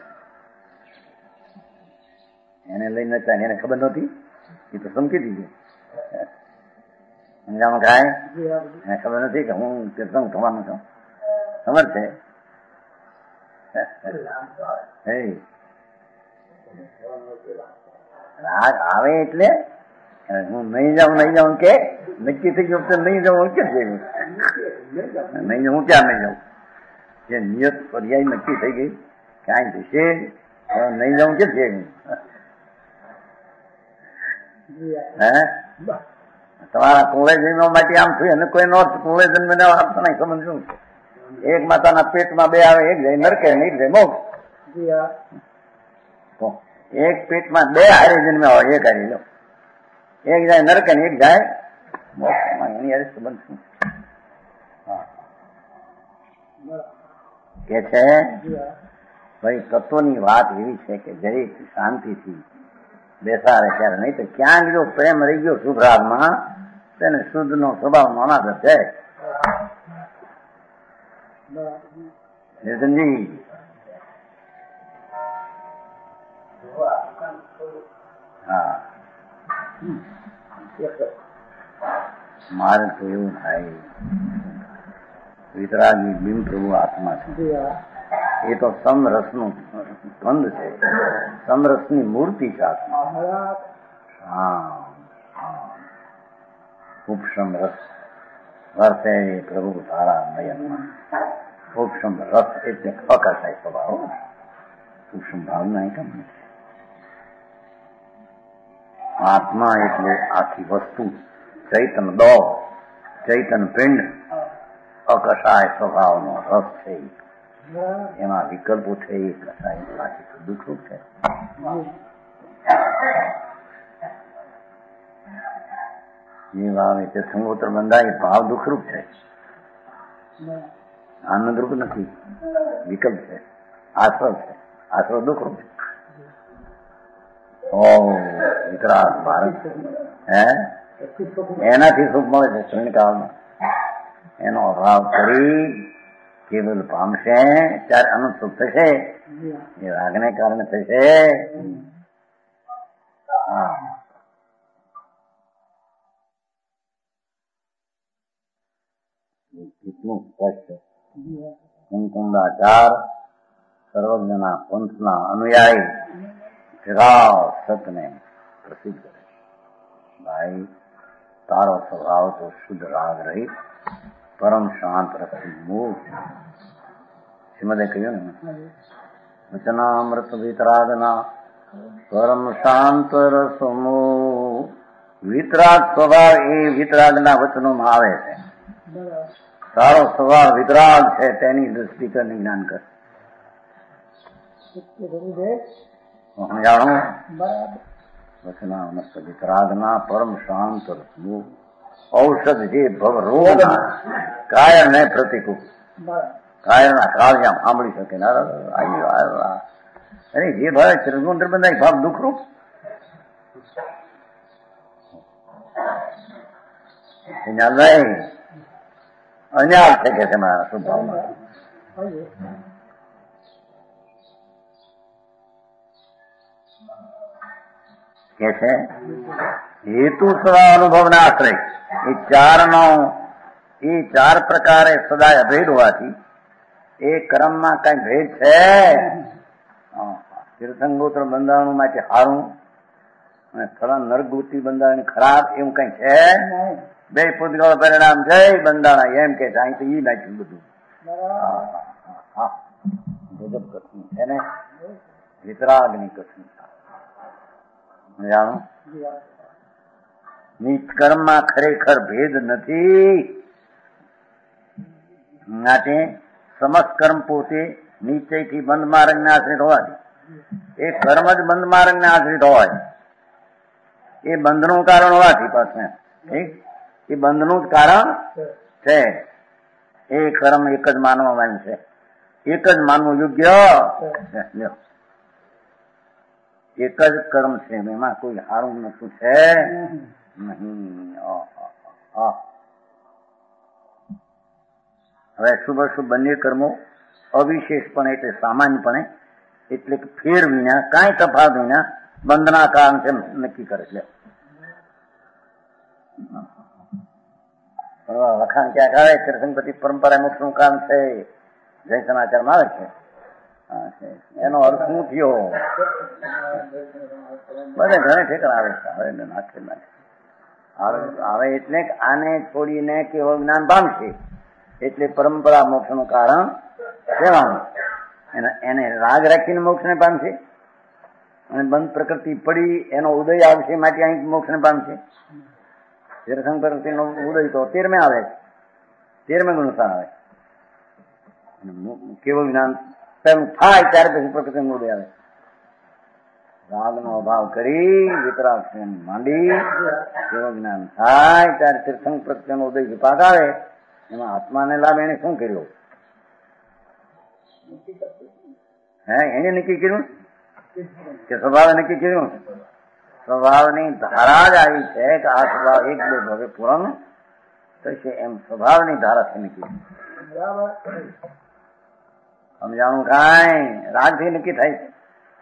એને લઈને એને ખબર નહોતી, એ તો સમકી દીધી. સમજામાં કાંઈ એને ખબર નથી કે હું તીર્થંકર થવાનો છું. ખબર છે રાગ આવે એટલે હું નહીં જાઉં નહીં જાઉં કે નક્કી થઈ ગયું નહીં જાઉં કે નહીં હું ક્યાં નહીં જાઉં. જે નિયત પર્યાય નક્કી થઈ ગઈ ક્યાંય જશે નહીં જાઉં કે છે. હે તમારા કુળે જન્મવા માટે આમ થયું અને કોઈ નો કુળે જન્મ ને આપતા નહીં. સમજ શું છે? એક માતાના પેટમાં બે આવે, એક જાય નરકે એક જાય મોક્ષ. એક પેટમાં બે હારે જન્મ્યા હોય એક હારી લો, એક જાય નરક ને એક જાય મોક્ષમાં. એની હારે સંબંધ શું કે છે? ભાઈ તત્વની વાત એવી છે કે દરેક શાંતિથી બેસાડે ત્યારે, નહીં તો ક્યાંક જો પ્રેમ રહી ગયો શુભ રાગમાં તેને શુદ્ધ નો સ્વભાવ અનાદર જાય. નિર્ધનજી હા, મારે તો એવું થાય વિતરાગની બિન પ્રભુ આત્મા છે, એ તો સમરસ નું બંધ છે, સમરસની મૂર્તિ છે આત્મા. હા, ઉપશમ રસ વર્તે પ્રભુ તારા નયનમાં. ઉપશમ રસ એટલે અકસાય સ્વભાવ, ઉપશમ ભાવના એ કેમ નથી. આત્મા એટલે આખી વસ્તુ, ચૈતન દો, ચૈતન પિંડ, અકસાય સ્વભાવનો રસ છે. એમાં વિકલ્પો છે, એ કસાય પાછી દુઃખરૂપ છે. જે ભાવે તે સંગોત્ર બંધાય ભાવ દુઃખરૂપ છે, આનંદરૂપ નથી, વિકલ્પ છે, આશ્રવ છે. આશ્રવ દુઃખરૂપ છે. ઓ વિતરાગ ભારત હે એનાથી સુખ મળે છે ક્ષણિકાળમાં. એનો અભાવ કરી કેવલ પામશે ત્યારે અનંત સુખ થશે. એ રાગને કારણે થશે. હા, કેટલું સ્પષ્ટ. કુંકુંદાચાર સર્વજ્ઞના પંથના અનુયાયી જગાવ સતને પ્રસિદ્ધ કરે. ભાઈ તારો સ્વભાવ તો શુદ્ધ રાગ રહિત પરમ શાંત રસથી મૂળ. શ્રીમદે કહ્યું ને વચનામૃત વિતરાગના પરમ શાંત રસમૂળ. વિતરાગ સ્વભાવ એ વિતરાગના વચનોમાં આવે છે. તારો સ્વભાવ વિતરાગ છે તેની દૃષ્ટિ કરીને જ્ઞાન કર. જાણો વચનામૃત વિતરાગના પરમ શાંત રસમૂળ. ઔષધ જે ભવ રોગના કાયર ને પ્રતિકૂળ. કાયરના કાળિયા સાંભળી શકે અરે જે ભાવે ત્રિગુણ બંધાય ભાવ દુઃખરૂપ. અન્યાય છે કે છે મારા સ્વભાવમાં. કે છે હેતુ સ્વભાવ અનુભવ ના આશ્રય. એ ચાર નો એ ચાર પ્રકારે સદાય અભેદ હોવાથી એ કર્મમાં કઈ ભેદ છે. તીર્થંગોત્ર બંધારણ માટે સારું અને ફળ નરગુતિ બંધારણ ખરાબ એવું કઈ છે. બે પૂતગળ પરિણામ જય બંધાણા એમ કે અહીં તો ઈ નાખ્યું બધું. ગજબ કથન છે ને, વિતરાગની કથન. જાણો નિષ્કર્મમાં ખરેખર ભેદ નથી. માટે સમસ્કર્મ પોતે નિશ્ચયથી બંધ માર્ગને આશ્રિત હોવાથી એ કર્મ જ બંધ માર્ગને આશ્રિત હોય. એ બંધનું કારણ હોવાથી પાછું એ બંધનું જ કારણ છે. એ કર્મ એક જ માનવામાં છે, એક જ માનવું યોગ્ય. એક જ કર્મ છે, એમાં કોઈ હારું નતું છે નહીં. હવે શુભ અશુભ બંને કર્મો અવિશેષપણે એટલે સામાન્યપણે એટલે ફેર વિના કાંઈ તફાવત વિના બંધના કારણ છે નક્કી કરે છે. લખાણ ક્યાંક આવે તીર્થંકતિ પરંપરા મુખ્યનું કામ છે જય સમાચારમાં આવે છે. એનો અર્થ શું થયો? બધે ઘણે ઠેકાણ આવે છે. હવે નાખે નાખે આવે એટલે આને છોડીને કેવળ જ્ઞાન પામશે એટલે પરંપરા મોક્ષ નું કારણ કહેવાનું. એને રાગ રાખીને મોક્ષ ને પામશે અને બંધ પ્રકૃતિ પડી એનો ઉદય આવશે માટે અહીં મોક્ષ ને પામશે. તીર્થંકર પ્રકૃતિ નો ઉદય તો તેરમે આવે, તેરમે ગુણસ્થાન આવે. કેવળ જ્ઞાન થાય ત્યારે પછી પ્રકૃતિ નો ઉદય આવે. રાગનો અભાવ કરી વિતરાગ માંડી કેવું જ્ઞાન થાય ત્યારે તીર્થંક પ્રત્યેનો ઉદય વિપાક આવે. એમાં આત્માને લાભ એને શું કર્યો? હે એને નક્કી કર્યું કે સ્વભાવે નક્કી કર્યું? સ્વભાવની ધારા જ આવી છે કે આ સ્વભાવ એક બે ભવે પૂરણ થશે એમ સ્વભાવની ધારાથી નક્કી. સમજાણું કાંઈ રાગથી નક્કી થાય છે.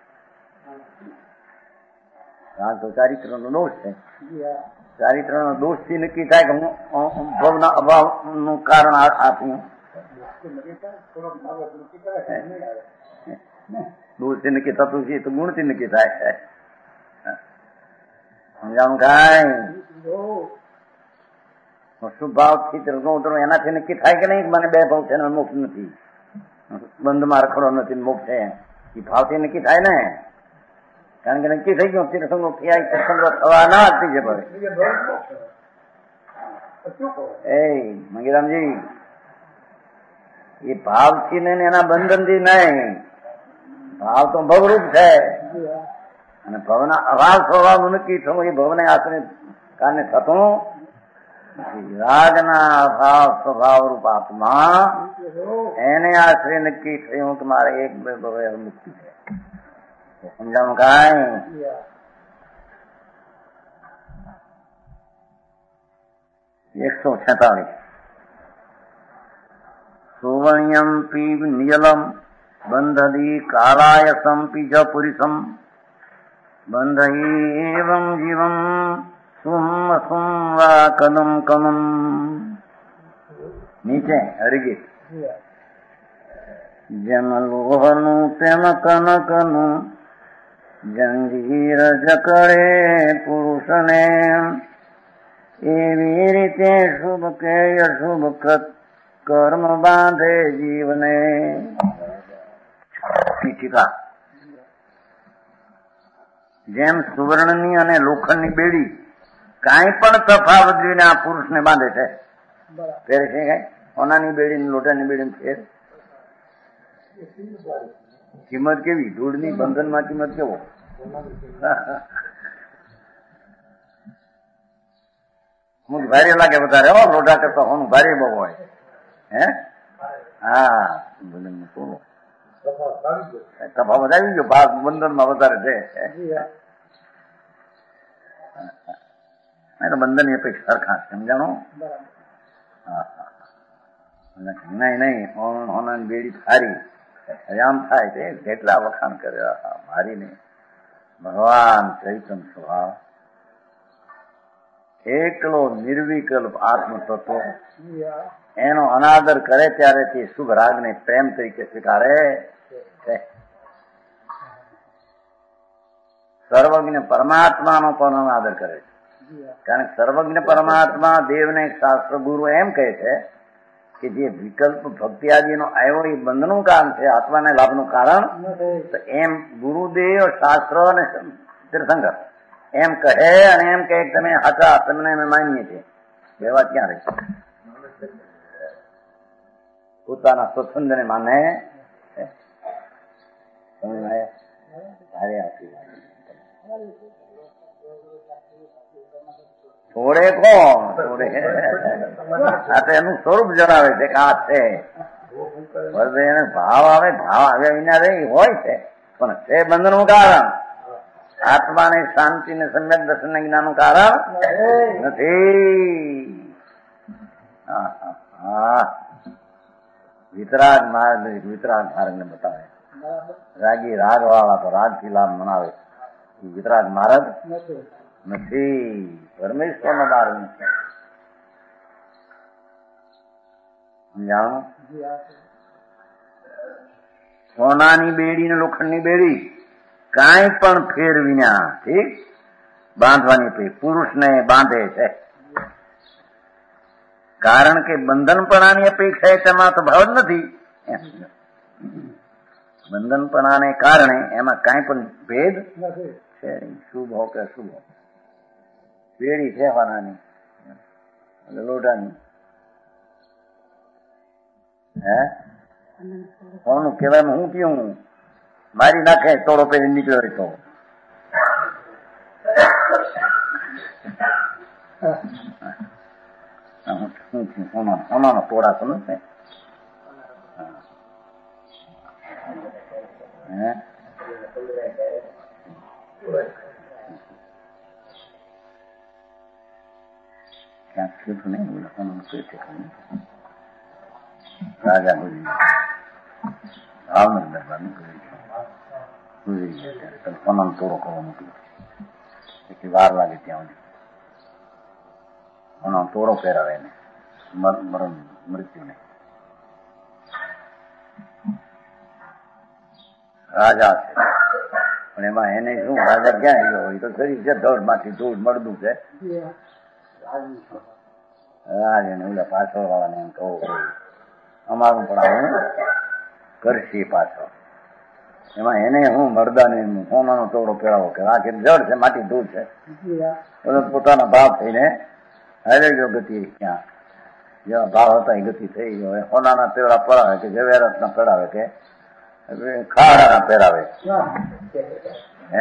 રાગ તો ચારિત્ર નો દોષ છે. ચારિત્ર નો દોષ થી નક્કી થાય કે હું ભવના અભાવ નું કારણ આપ્યું. દોષ થી નક્કી થતું છે તો ગુણ થી નક્કી થાય. સમજાણું કાંઈ શુભ ભાવ થી ઉતરો એનાથી નક્કી થાય કે નહીં મને બે ભાવ છે ને મોક્ષ નથી, બંધમાં રખડો નથી, મોક્ષ છે એ ભાવથી નક્કી થાય ને. કારણ કે નક્કી થઈ ગયું તીર્થંગો થવા ના થઈ છે. એ મંગીરામજી એ ભાવથી નહીં એના બંધનથી નહીં, ભાવ તો ભવરૂપ છે અને ભવના અભાવ સ્વભાવ નક્કી થવું એ ભવને આશ્રય કારણે થતું. રાગના અભાવ સ્વભાવ રૂપ આત્મા એને આશ્રય નક્કી થયું કે મારે એક બે ભવે મુક્તિ છે. સમજાણું કાંઈ? એકસો છેતાલીસ સુવર્ણ્યમ પી નિયલમ બંધદી કાલાયસમ પીજ પુરુષમ બંધ એવં જીવમ સુમ સુમ વા કનમ કનમ. નીચે હરિગીત જેમ લોહનું તેમ કનકનું જંજીર જકડે પુરુષને એવી રીતે શુભ કે અશુભ કર્મ બાંધે જીવને. જેમ સુવર્ણની અને લોખંડની બેડી કાંઈ પણ તફાવત જોઈને આ પુરુષને બાંધે છે. ફેર છે કઈ સોનાની બેડી લોટાની બેડી ફેર કિંમત કેવી? ધૂળની બંધનમાં કિંમત કેવો? અમુક ભારે લાગે વધારે હો, લોઢા કરતા હોનું ભારે બહુ હોય. હે હા તફાવત આવી ગયો, ભાગ બંધનમાં વધારે છે. બંધન ની અપેક્ષા સરખા. સમજાણું? નહીં નહીં હોનાની બેડી સારી આમ થાય છે જેટલા વખાણ કર્યા મારી ને ભગવાન ચૈતન્ય સ્વભાવ એકલો નિર્વિકલ્પ આત્મ તત્વ એનો અનાદર કરે ત્યારે તે શુભ રાગને પ્રેમ તરીકે સ્વીકારે છે. સર્વજ્ઞ પરમાત્માનો પણ અનાદર કરે છે. કારણ કે સર્વજ્ઞ પરમાત્મા દેવને શાસ્ત્ર ગુરુ એમ કહે છે કે જે વિકલ્પ ભક્તિ આદિનો આવ્યો એ બંધનું કારણ છે, આત્માને લાભનું કારણ. એમ ગુરુદેવ શાસ્ત્ર અને તીર્થંકર એમ કહે અને એમ કહે તમે હતા તમને અમે માનીએ છીએ. બે વાત ક્યાં રહી? પોતાના સ્વચ્છંદને માને થોડે કોણ થોડે આ તો એનું સ્વરૂપ જણાવે છે કે આ છે. એને ભાવ આવે, ભાવ આવ્યા વિના રે હોય છે પણ છે બંધનનું કારણ. આત્માને શાંતિ ને સમ્યક દર્શન જ્ઞાનનું કારણ નથી. હા વિતરાગ માર્ગ વિતરાગ માર્ગ ને બતાવે. રાગી રાગ વાળા તો રાગ થી લાભ મનાવે, વિતરાગ માર્ગ નથી. પરમેશ્વર નો માર્ગ નથી. સમજાણું? સોનાની બેડી ને લોખંડની બેડી કાંઈ પણ ફેર વિના ઠીક બાંધવાની પુરુષને બાંધે છે. કારણ કે બંધનપણાની અપેક્ષા એ તેમાં તો ભાવ જ નથી. બંધનપણાને કારણે એમાં કાંઈ પણ ભેદ છે નહીં. શુભ હો કે અશુભ હો, બેડી છે સોનાની લોટાની. હે કોનું કહેવાય? હું પીવું મારી નાખે તોડો પહેરી નીકળ્યો તો હોનાનો તોડા સમજ ને હે ક્યાંક થયું નહીં હોનાનું કઈ ઠેકાણું રાજા ગુજરી ભાવનગર દરબારનું ગુજરી ગયા ત્યારે હોનાનો તોડો કરવા મોકલ્યો એટલી વાર લાગે ત્યાં હોનાનો તોડો પહેરાવે ને મરણ મૃત્યુને રાજા છે પણ એમાં એને શું રાજા ક્યાં ગયો હોય તો શરીર છે ધડ માંથી ધૂળ મળતું છે રાજ એને ઓલા પાછળ વાળાને એમ કહું અમારું પણ આવું કરશી પાછળ એમાં એને હું મરદાને સોનાનો તોડો પહેરાવો કે આ કે જડ છે માટી ધૂળ છે પોતાના ભાવ થઈને હારે ગયો ગતિ ક્યાં જેવા ભાવ હતા એ ગતિ થઈ ગયો સોનાના તેવડા પડાવે કે જવેરાત ના પડાવે કે ખાડા પહેરાવે હે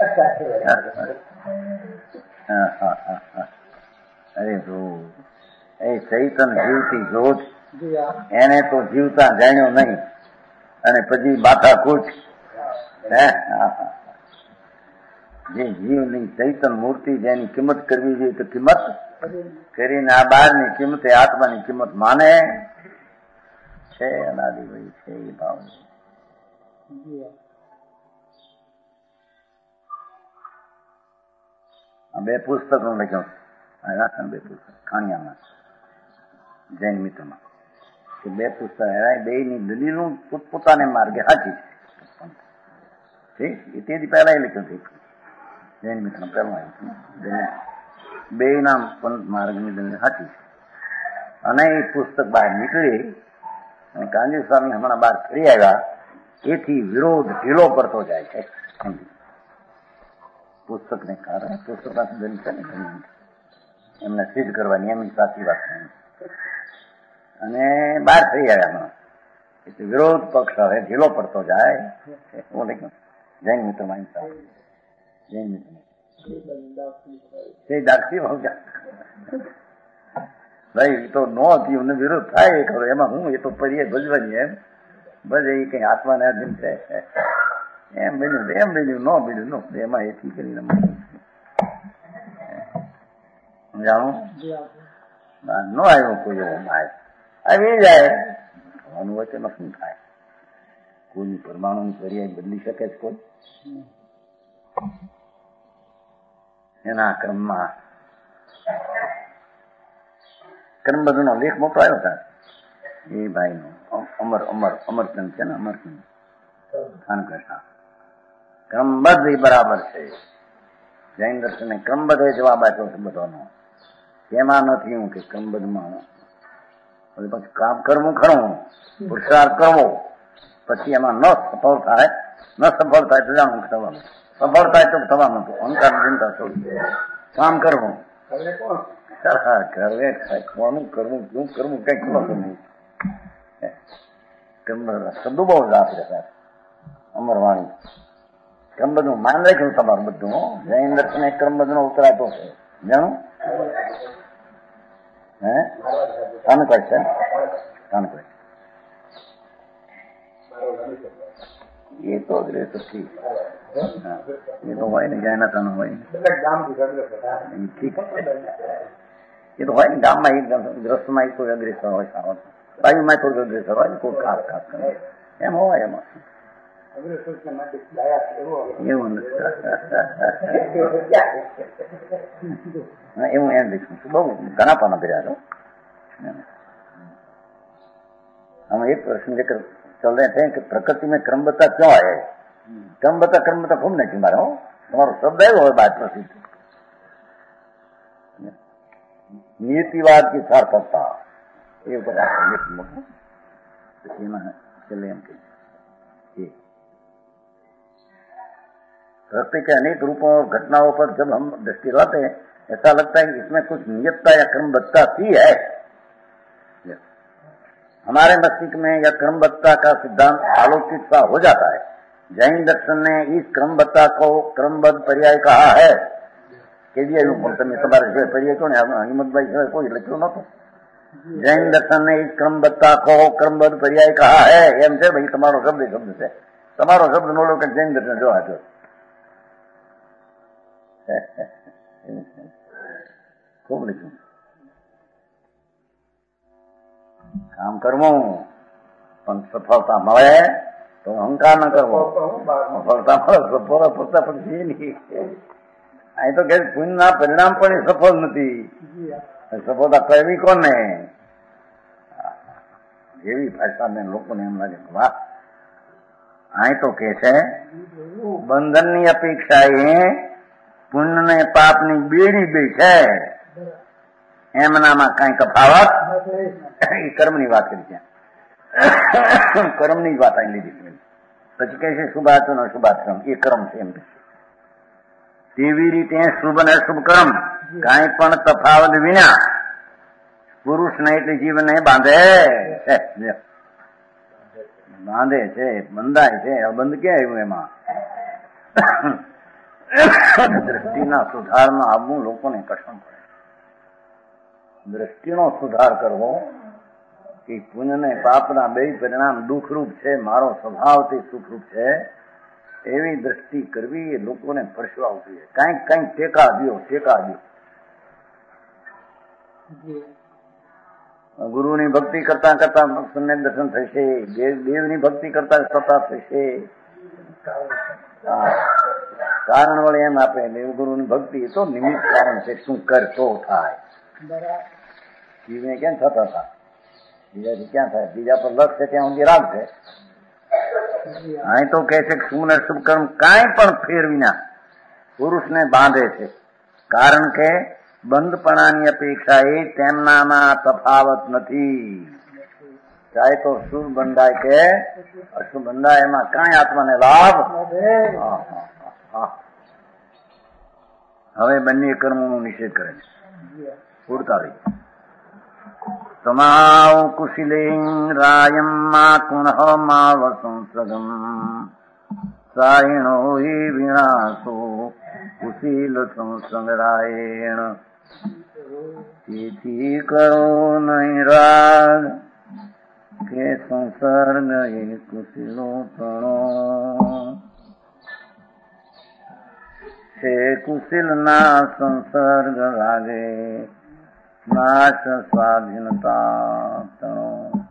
અરે એ ચૈતન જીવતી જોત એને તો જીવતા જાણ્યો નહીં અને પછી માથા કૂટ હે જે જીવની ચૈતન મૂર્તિ જેની કિંમત કરવી જોઈએ તો કિંમત કરીને આ બહારની કિંમતે આત્માની કિંમત માને છે અનાદિભાઈ છે એ ભાવ બે પુસ્તક નું લખ્યું રાખે બે પુસ્તક ખાણિયામાં જૈન મિત્રમાં કે બે પુસ્તક બે ની દલીલો પોતપોતાને માર્ગે સાચી છે તેથી પહેલા એ લખ્યું હતું જૈન મિત્ર પહેલા બે ના પંથ માર્ગની દલીલ સાચી છે અને એ પુસ્તક બહાર નીકળી અને કાંજી સ્વામી હમણાં બહાર ફરી આવ્યા એથી વિરોધ ઢીલો પડતો જાય છે પુસ્તક ને કારણે પુસ્તક દલીલ છે ને એમને સિદ્ધ કરવાની એમની સાચી વાત અને બહાર થઈ આવ્યા એટલે વિરોધ પક્ષ હવે ઢીલો પડતો જાય જૈન મિત્ર માં જૈન મિત્ર દાક્ષી ભાઈ તો નો થયું ને વિરોધ થાય એ ખરો એમાં હું એ તો પરીએ ભજવાની એમ બસ એ કઈ આત્માને અધીન છે એમ બન્યું એમ બન્યું ન બન્યું નો એમાં એથી કરીને જાણું ન આવ્યો કોઈ એવો માય આવી જાય આનું વચ્ચેમાં શું થાય કોઈની પરમાણુની પર્યાય બદલી શકે છે કોઈ એના ક્રમમાં ક્રમબદ્ધ નો લેખ મોટો આવ્યો હતા એ ભાઈ નો અમર અમર અમરચંદ છે ને અમરચંદ ખાનકૃષ્ણ ક્રમબદ્ધ એ બરાબર છે જૈન દર્શને ક્રમબદ્ધ જવાબ આપ્યો છે બધાનો એમાં નથી હું કે ક્રમબદ્ધમાં પછી કામ કરવું ખરું પુરુષાર્થ કરવો પછી એમાં ન સફળ થાય ન સફળ થાય તો જાણવું થવાનું સફળ થાય તો થવાનું હતું અહંકાર ચિંતા છોડી કામ કરવું કરવે કોનું કરવું શું કરવું કઈ ખબર નહીં શબ્દો બહુ લાભ છે અમરવાણી ક્રમબદ્ધ માન રાખ્યું તમારું બધું જૈન દર્શન ક્રમબદ્ધ નો ઉતરાતો છે જાણું હે કાનકટ છે કાનકટ એ તો ઠીક એ તો હોય ને જાયના હોય ઠીક એ તો હોય ને ગામમાં એક ગ્રસ્તમાં એક કોઈ અગ્રેસર હોય સારો બાજુમાં કોઈ અગ્રેસર હોય કોઈ ખાસ ખાસ કરે એમ હોય એમાં એવું એવું એમ દેખું છું બહુ ઘણા પાના કર્યા છો हम एक प्रश्न लेकर चल रहे थे कि प्रकृति में क्रमबद्धता क्यों है क्रमबद्धता क्रमबद्धता घूमने की मारे हो तुम्हारा शब्द है वो बात प्रसिद्ध नियतिवाद की सार्थकता ये चले हम प्रकृति के अनेक रूपों और घटनाओं पर जब हम दृष्टि लाते हैं ऐसा लगता है कि इसमें कुछ नियतता या क्रमबद्धता सी है हमारे मस्तिष्क में यह क्रमबद्धता का सिद्धांत आलोकित सा हो जाता है। जैन दर्शन ने इस क्रमबद्धता को क्रमबद्ध पर्याय कहा है। કેવી આવ્યું પણ તમે તમારે સિવાય પર્યાય કહો ને હિંમતભાઈ સિવાય કોઈ લખ્યું નતું. જૈન દર્શન ને ક્રમબદ્ધતા કહો ક્રમબદ્ધ પર્યાય કહા હે એમ છે ભાઈ તમારો શબ્દ શબ્દ છે. તમારો શબ્દ નો લો કે જૈન દર્શન જો હાજો ખૂબ લખ્યું. કામ કરવું પણ સફળતા મળે તો અહંકાર ન કરવો. સફળતા મળે સફળતા પછી નહીં. અહીં તો કે પુણ્યના પરિણામ પણ એ સફળ નથી. સફળતા કરવી કોને? એવી ભાષાને લોકોને એમ લાગે વાહ. અહીં તો કે છે બંધનની અપેક્ષા એ પુણ્ય ને પાપની બેડી બે છે. એમનામાં કઈ તફાવત એ કર્મની વાત કરી છે. કર્મની વાત અહીં લીધી. પછી કહે છે શુભાચરણ અશુભાચરણ એ કર્મ છે એમ. તેવી રીતે શુભ અને શુભ કર્મ કઈ પણ તફાવત વિના પુરુષ ને એટલે જીવને બાંધે છે. બાંધે છે બંધાય છે. બંધ ક્યાં આવ્યું એમાં? દ્રષ્ટિના સુધારમાં આવવું લોકોને કઠણ પડે. દ્રષ્ટિનો સુધાર કરવો કે પુણ્ય ને પાપના બે પરિણામ દુઃખરૂપ છે, મારો સ્વભાવ તે સુખરૂપ છે, એવી દ્રષ્ટિ કરવી એ લોકોને પરસવાવું જોઈએ. કઈક કઈક ટેકા દો ટેકા દો. ગુરુની ભક્તિ કરતા કરતા સમ્યક દર્શન થશે. દેવની ભક્તિ કરતા કરતા થશે. કારણ વળે એમ આપે દેવગુરુની ભક્તિ તો નિમિત્ત કારણ છે. શું કરતો થાય જીવને કેમ થતા હતા? બીજાથી ક્યાં થાય? બીજા પર લક્ષ છે ત્યાં સુધી રાગ છે. અહીં તો કે છે શુભ ને શુભ કર્મ કાંઈ પણ ફેર વિના પુરુષને બાંધે છે. કારણ કે બંધપણાની અપેક્ષા એ તેમનામાં તફાવત નથી. ચાહે તો શુભ બંધાય કે અશુભ બંધાય એમાં કાંઈ આત્માને લાભ. હવે બંને કર્મોનો નિષેધ કરે છે. ઉડતાળી સમાવ કુશિલેન રાયમ મા કુંહ માવ સંસગમ સાયણો હિ વિનાશો કુશીલ સંસંગરાયણ. તેથી કરો નહીં રાગ કે સંસર્ગ એ કુશીલો તણો છે. કુશીલ ના સંસર્ગ લાગે નાશ સ્વાધીનતા તણો.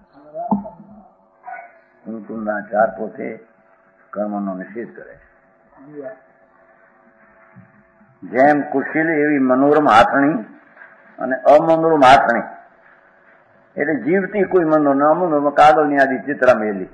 કુંકુમના ચાર પોતે કર્મનો નિષેધ કરે છે. જેમ કુશીલ એવી મનોરમ હાથણી અને અમનોરમ હાથણી એટલે જીવતી કોઈ મનોરમ અમનોરમ કાગળની આદિ ચિત્રા મેલી.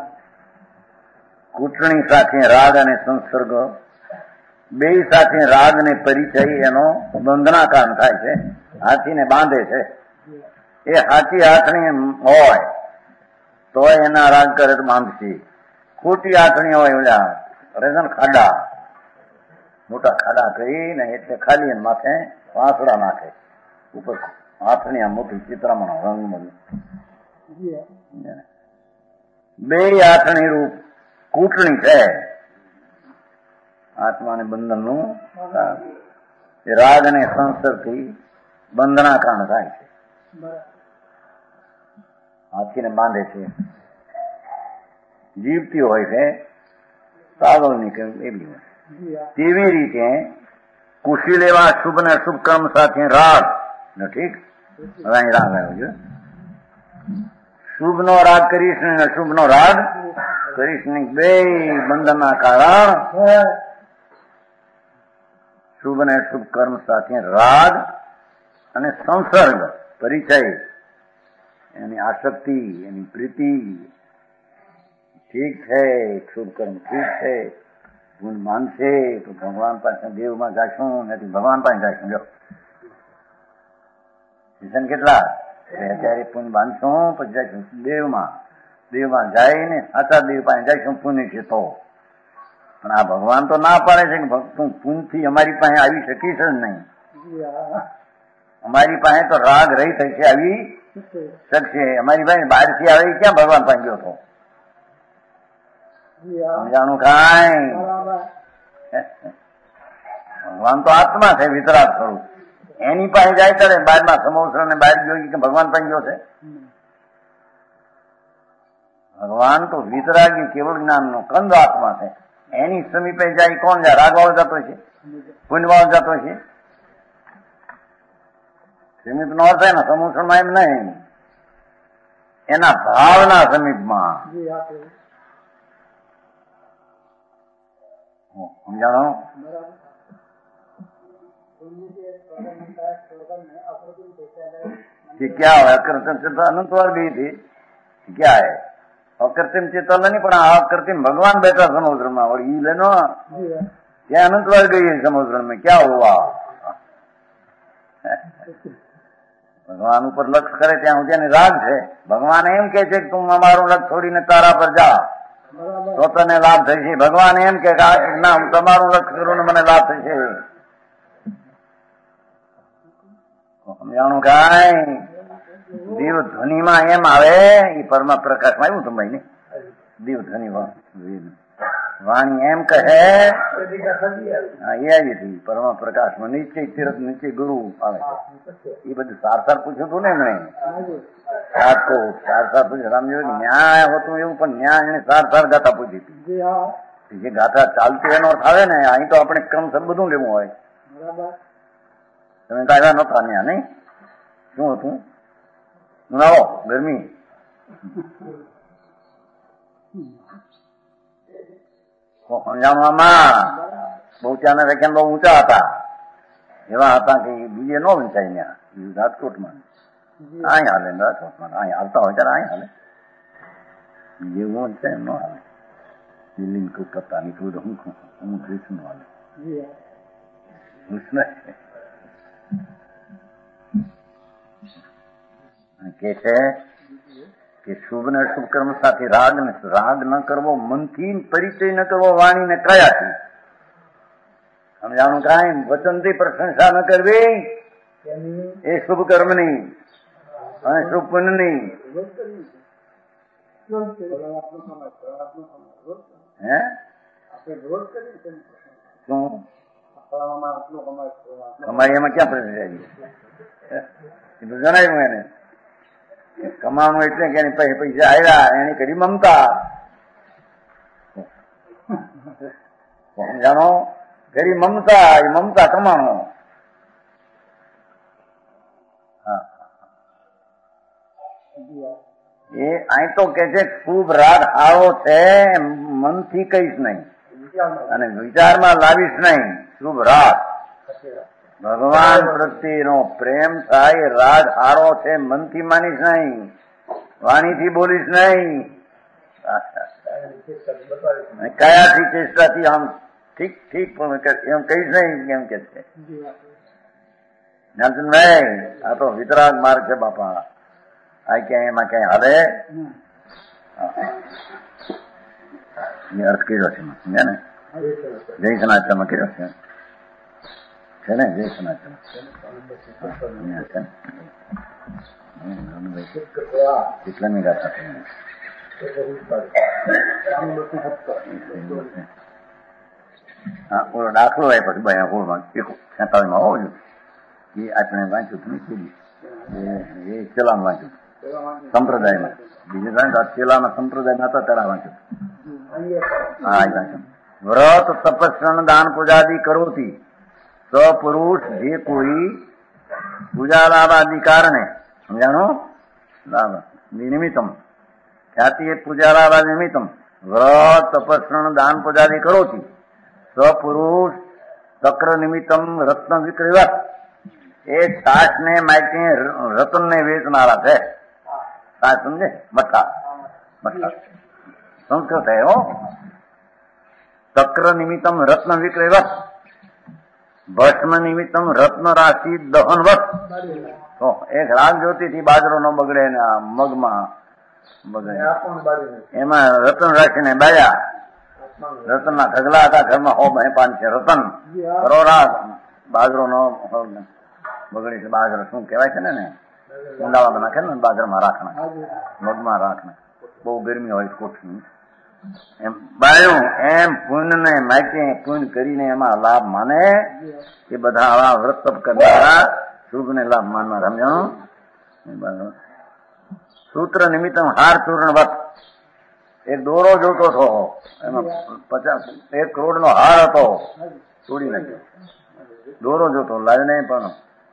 કૂટણી સાથે રાગ અને સંસર્ગ બે સાથે રાગ ને પરિચય એનો બંધનાકાર થાય છે. હાથીને બાંધે છે. એ હાથી હાથણી હોય તો એના રાગ કરે તો બાંધશે. ખોટી હાથણી હોય ઓલા રેઝન ખાડા મોટા ખાડા કરીને એટલે ખાલી માથે વાંસડા નાખે ઉપર હાથણી આ મોટી ચિત્રામણ રંગમાં બે હાથણી રૂપ કૂટણી છે. આત્માને બંધનનું રાગ અને સંસર્ગથી બંધના કારણ થાય છે. હાથીને બાંધે છે. જીવતી હોય છે પાગલની એવી હોય. તેવી રીતે કુશીલ એવા શુભ ને શુભ કર્મ સાથે રાગ ઠીક. હવે અહીં રાગ આવ્યો છે. શુભ નો રાગ કરીશ ને અશુભ નો રાગ કરીશ ને બે બંધનના કારણ શુભ અને શુભ કર્મ સાથે રાગ અને સંસર્ગ પરિચય એની આસક્તિ એની પ્રીતિ ઠીક છે. શુભ કર્મ ઠીક છે. ગુણ માનશે તો ભગવાન પાસે દેવમાં જાશું નથી ભગવાન પાસે જાશું. જો કિશન કેટલા અત્યારે પુણ્ય બાંધશું પછી જઈશું દેવમાં. દેવમાં જઈને સાચા દેવ પાસે જઈશું પુણ્ય છે તો. પણ આ ભગવાન તો ના પાડે છે કે તું પુણ્યથી અમારી પાસે આવી શકીશ જ નહીં. અમારી પાસે તો રાગ રહી થશે આવી શકશે. અમારી પાસે બહારથી આવે ક્યાં ભગવાન પાસે ગયો હતો? સમજાણું કાંઈ ભગવાન તો આત્મા છે, વિતરાગ સ્વરૂપ. એની પાસે જાય ત્યારે બારમાં સમોસર ને બહાર જોઈ કે ભગવાન પાસે ગયો છે. ભગવાન તો વિતરાગી કેવળ જ્ઞાનનો કંદ આત્મા છે. એની સમીપે જાય કોણ જાય? રાગવાળો જતો છે, પુણ્યવાળો જતો છે. સમીપ નો અર્થ એના સમોસરમાં એમ નહીં, એના ભાવના સમીપમાં. સમજાણો? क्या है अकृत्रिम चेतन? अनंतवार गई थी, क्या है अकृत्रिम चेतन नहीं, पण अकृत्रिम भगवान बैठा समुद्र में और ये लेनो क्या अनंतवार गई है समुद्र में, क्या हुआ? भगवान ऊपर लक्ष्य करे त्या સુધી રાગ છે. ભગવાન એમ કે છે કે તું અમારું લક્ષ્ય છોડીને તારા પર જા તો તને લાભ થશે. ભગવાન એમ કે ના, હું તમારું લક્ષ્ય કરું ને મને લાભ થશે. સમજાણું? કાંઈ દીવ ધ્વનિમાં એમ આવે, એ પરમા પ્રકાશમાં આવ્યું તમારી ને દીવ ધ્વનિ વાણી એમ કહે, હા એ આવી હતી પરમા પ્રકાશમાં. નીચે તીરથ નીચે ગુરુ આવે છે. એ બધું સાર સાર પૂછ્યું હતું ને એમણે, સારકો સાર સાર પૂછ્યું. રામજી ન્યાય હોતું એવું, પણ ન્યાય એને સાર સાર ગાથા પૂછી હતી. જે ગાથા ચાલતી એનો અર્થ આવે ને, અહીં તો આપણે ક્રમસર બધું લેવું હોય. તમે કાયદા નતા ત્યાં નહીં? શું હતું? ઉનાળો, ગરમી, સમજાવવામાં બહુ ત્યાંના વેકેન્ડ બહુ ઊંચા હતા, એવા હતા કે બીજે ન વંચાય ત્યાં રાજકોટમાં. અહીં હાલે રાજકોટમાં, અહીં હાલતા હોય ત્યારે અહીં હાલે, બીજે એવું વંચાય ન હાલે. દિલ્હી કોલકાતા નીકળું તો હું હું કૃષ્ણ હાલે કૃષ્ણ કે છે કે શુભ ને અશુભ કર્મ સાથે રાગ ને રાગ ન કરવો, મનથી પરિચય ન કરવો, વાણી ને કયાથી. સમજાણું? કાંઈ વચનથી પ્રશંસા ન કરવી એ શુભ કર્મ નહીં અને શુભ પુણ્ય નહીં. હે શું કમાઈ? એમાં ક્યાં પ્રશંસા એ તો જણાવ્યું એને. કમાવાનું એટલે કે એની પૈસા આવ્યા, એની કરી મમતા. જાણો, કરી મમતા, એ મમતા કમાણો. એ અહીં તો કે છે ખૂબ રાગ આવો છે, મનથી કહીશ નહીં અને વિચારમાં લાવીશ નહીં. શુભ રાગ ભગવાન પ્રત્યેનો પ્રેમ થાય, રાગ હારો છે, મનથી માનીશ નહીં, વાણીથી બોલીશ નહીં, કયાથી ચેષ્ટાથી આમ ઠીક ઠીક પણ એમ કહીશ નહીં. કેમ કે છે જ્ઞાનચંદભાઈ, આ તો વિતરાગ માર્ગ છે બાપા. આ ક્યાંય એમાં ક્યાંય હાલે અર્થ કર્યો છે સમજ્યા ને? જય સનાતનમાં કર્યો છે છે ને? જય સનાતન કેટલાની ગાથા છે? હા, ઓલો દાખલો હોય પછી બે હોળમાં સેતાળીમાં હોવો જોઈએ. એ આપણે વાંચ્યું તમે કીધું એ ચેલામાં વાંચ્યું સંપ્રદાયમાં. બીજું કાંઈ તો ચેલામાં સંપ્રદાયમાં હતા ત્યારે વાંચ્યું. હા, એ વાંચ્યું. વ્રત તપસ્યા દાન પૂજાદી કરોતી સપુરુષ જે કોઈ પૂજા લાભાદિ કારણે. સમજાણો? લાભ નિમિત્તમ ખ્યાતિ એ પૂજા લાભાદિ નિમિત્તમ વ્રત તપસ્યા દાન પૂજાદિ કરોતી સપુરુષ ચક્ર નિમિત્તમ રત્ન વિક્રય. એ છાશ ને માઇકી રતન ને વેચનારા છે. છાશ સમજે? મઠ્ઠા મઠ્ઠા સંસ્કૃત હે હો. ચક્ર નિમિત્તમ રત્ન વિક્રય, ભસ્મ નિમિત્તમ રત્ન રાશિ દહનવત. તો એક રાગ જોતી થી બાજરો ન બગડે ને આ મગમાં બગડે, એમાં રતન રાશિને બાયા. રતન ના ઢગલા હતા ઘરમાં, હો બે પાંચ છે રતન કરો રાગ, બાજરો ન બગડે છે. બાજરો શું કહેવાય છે ને ને ઊંડાવામાં નાખે ને બાજરામાં રાખના, મગમાં રાખના. બહુ ગરમી હોય કોઠી એમ બાયું એમ પુણ્યને માટે પુણ્ય કરીને એમાં લાભ માને એ બધા આવા વ્રત તપ કરનારા શુભને લાભ માનનાર સમજાણું. સૂત્ર નિમિત્તમ હાર ચૂર્ણ વત એક દોરો જોતો હતો, એમાં પચાસ એક કરોડ નો હાર હતો, તોડી નાખ્યો. દોરો જોતો લાવીને પણ.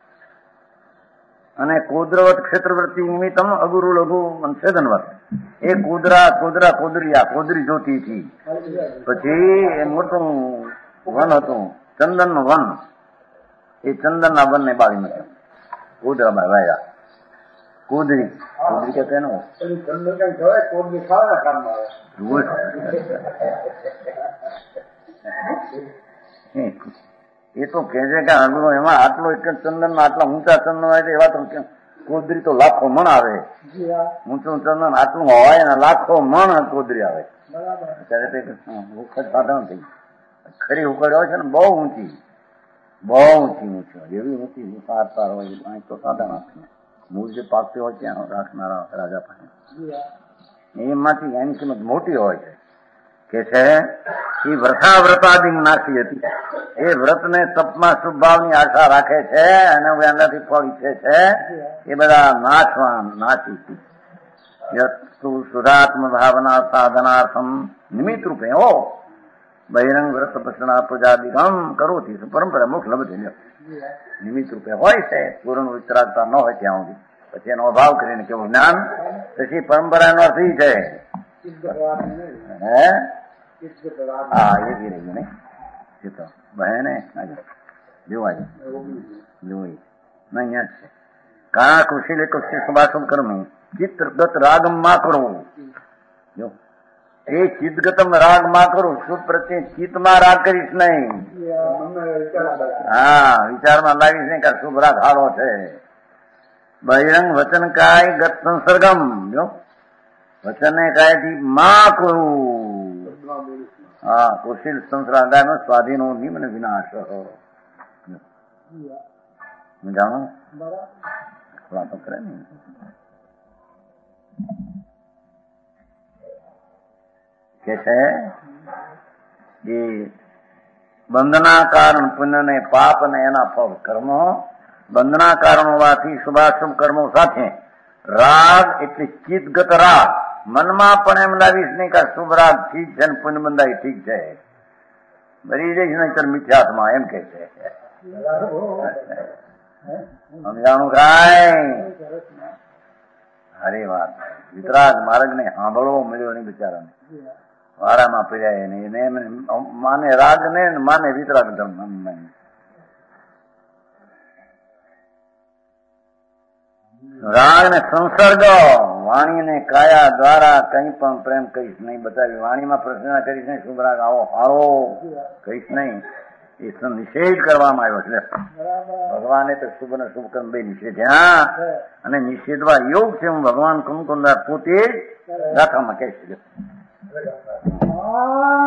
અને કુદ્રવત ક્ષેત્રવૃત્તિ નિમિત્તમ અગુરુ લઘુ છેદનવત એ કુદરા કુદરા કુદરિયા કુદરી જોતી હતી. પછી એ મોટું વન હતું, ચંદન નું વન, એ ચંદન ના વન ને બાળી નાખ્યો. કુદરા માં વાયા કુદરી કુદરી કે તેનો એ તો કે છે કે આગળ એમાં આટલો એક ચંદન માં આટલા ઊંચા ચંદન હોય તો એવા તો કુદરી તો લાખો મણ આવે. ઊંચું ચંદન આટલું હોય ને લાખો મણ કુદરી આવે. ત્યારે વખત સાધન થઈ ખરી ઉકળ હોય છે ને બહુ ઊંચી, બહુ ઊંચી ઊંચી એવી ઊંચી પાર પાર હોય. પાણી તો સાધન આપે મૂળ જે પાકતી હોય ત્યાં રાખનારા રાજા પાસે એમાંથી એની કિંમત મોટી હોય છે. કે છે એ વ્રતાવ્રતાદિ નાખી હતી. એ વ્રતને તપમાં શુભ ભાવની આશા રાખે છે અને એનાથી ફળ ઈચ્છે છે એ બધા નાશવા નાશી સુધાત્મ ભાવના સાધનાર્થમ નિમિત્ત રૂપે હો બહિરંગ વ્રત પસણા પૂજાદિકમ કરોથી પરંપરા મુખ લબે નિમિત્ત રૂપે હોય છે. પૂર્ણ વિતરાગતા ન હોય ત્યાં સુધી પછી એનો અભાવ કરીને કેવું જ્ઞાન પછી પરંપરાનો અર્થ ઈ છે. હે હા એ બી રહ્યું ને ચિત્ર બહેને જોવા જોઈ અહીંયા જ છે. કા કુશીલે કુશી શુભાશુભ કર્મ ચિત્રગત રાગમ માં કરવું. જો એ ચિત્તગતમ રાગ માં કરું શુભ પ્રત્યે ચિત્તમાં રાગ કરીશ નહીં. હા વિચારમાં લાવીશ નહીં કે શુભ રાગ હારો છે. બહિરંગ વચન કાય ગત સંસર્ગમ જો વચન કાયથી માં કરું. હા કુશીલ સંસર્ગાય નો સ્વાધીનો નિમ્ન વિનાશ જાણો વાતો કરે ને. કે છે એ બંધના કારણ પુણ્ય ને પાપ ને એના ફળ કર્મો બંધના કારણ હોવાથી શુભાશુભ કર્મો સાથે રાગ એટલે ચિત્તગત રાગ મનમાં પણ એમ લાવીશ નહીં કે શુભ રાગ ઠીક છે ને પુણ્ય બંધાઈ ઠીક છે મરી જઈશ નહીં મિથ્યાત્મા એમ કે છે. સમજાણું કાય હરે વાત વિતરાગ માર્ગ ને સાંભળવો મળ્યો નહીં બિચારાને વારામાં પર્યા એને માને રાગ ને માને વિતરાગ ધર્મ. રાગ ને સંસર્ગ વાણી ને કાયા દ્વારા કઈ પણ પ્રેમ કહીશ નહીં બતાવી. વાણીમાં પ્રશ્ન કરીશ નહીં શુભ રાગ આવો હારો કહીશ નહીં. એ નિષેધ કરવામાં આવ્યો છે. ભગવાને તો શુભ ને શુભ કર્મ બે નિષેધ્યા અને નિષેધવા યોગ છે. હું ભગવાન કુમકુંદાર પોતે ગાથામાં કહીશ.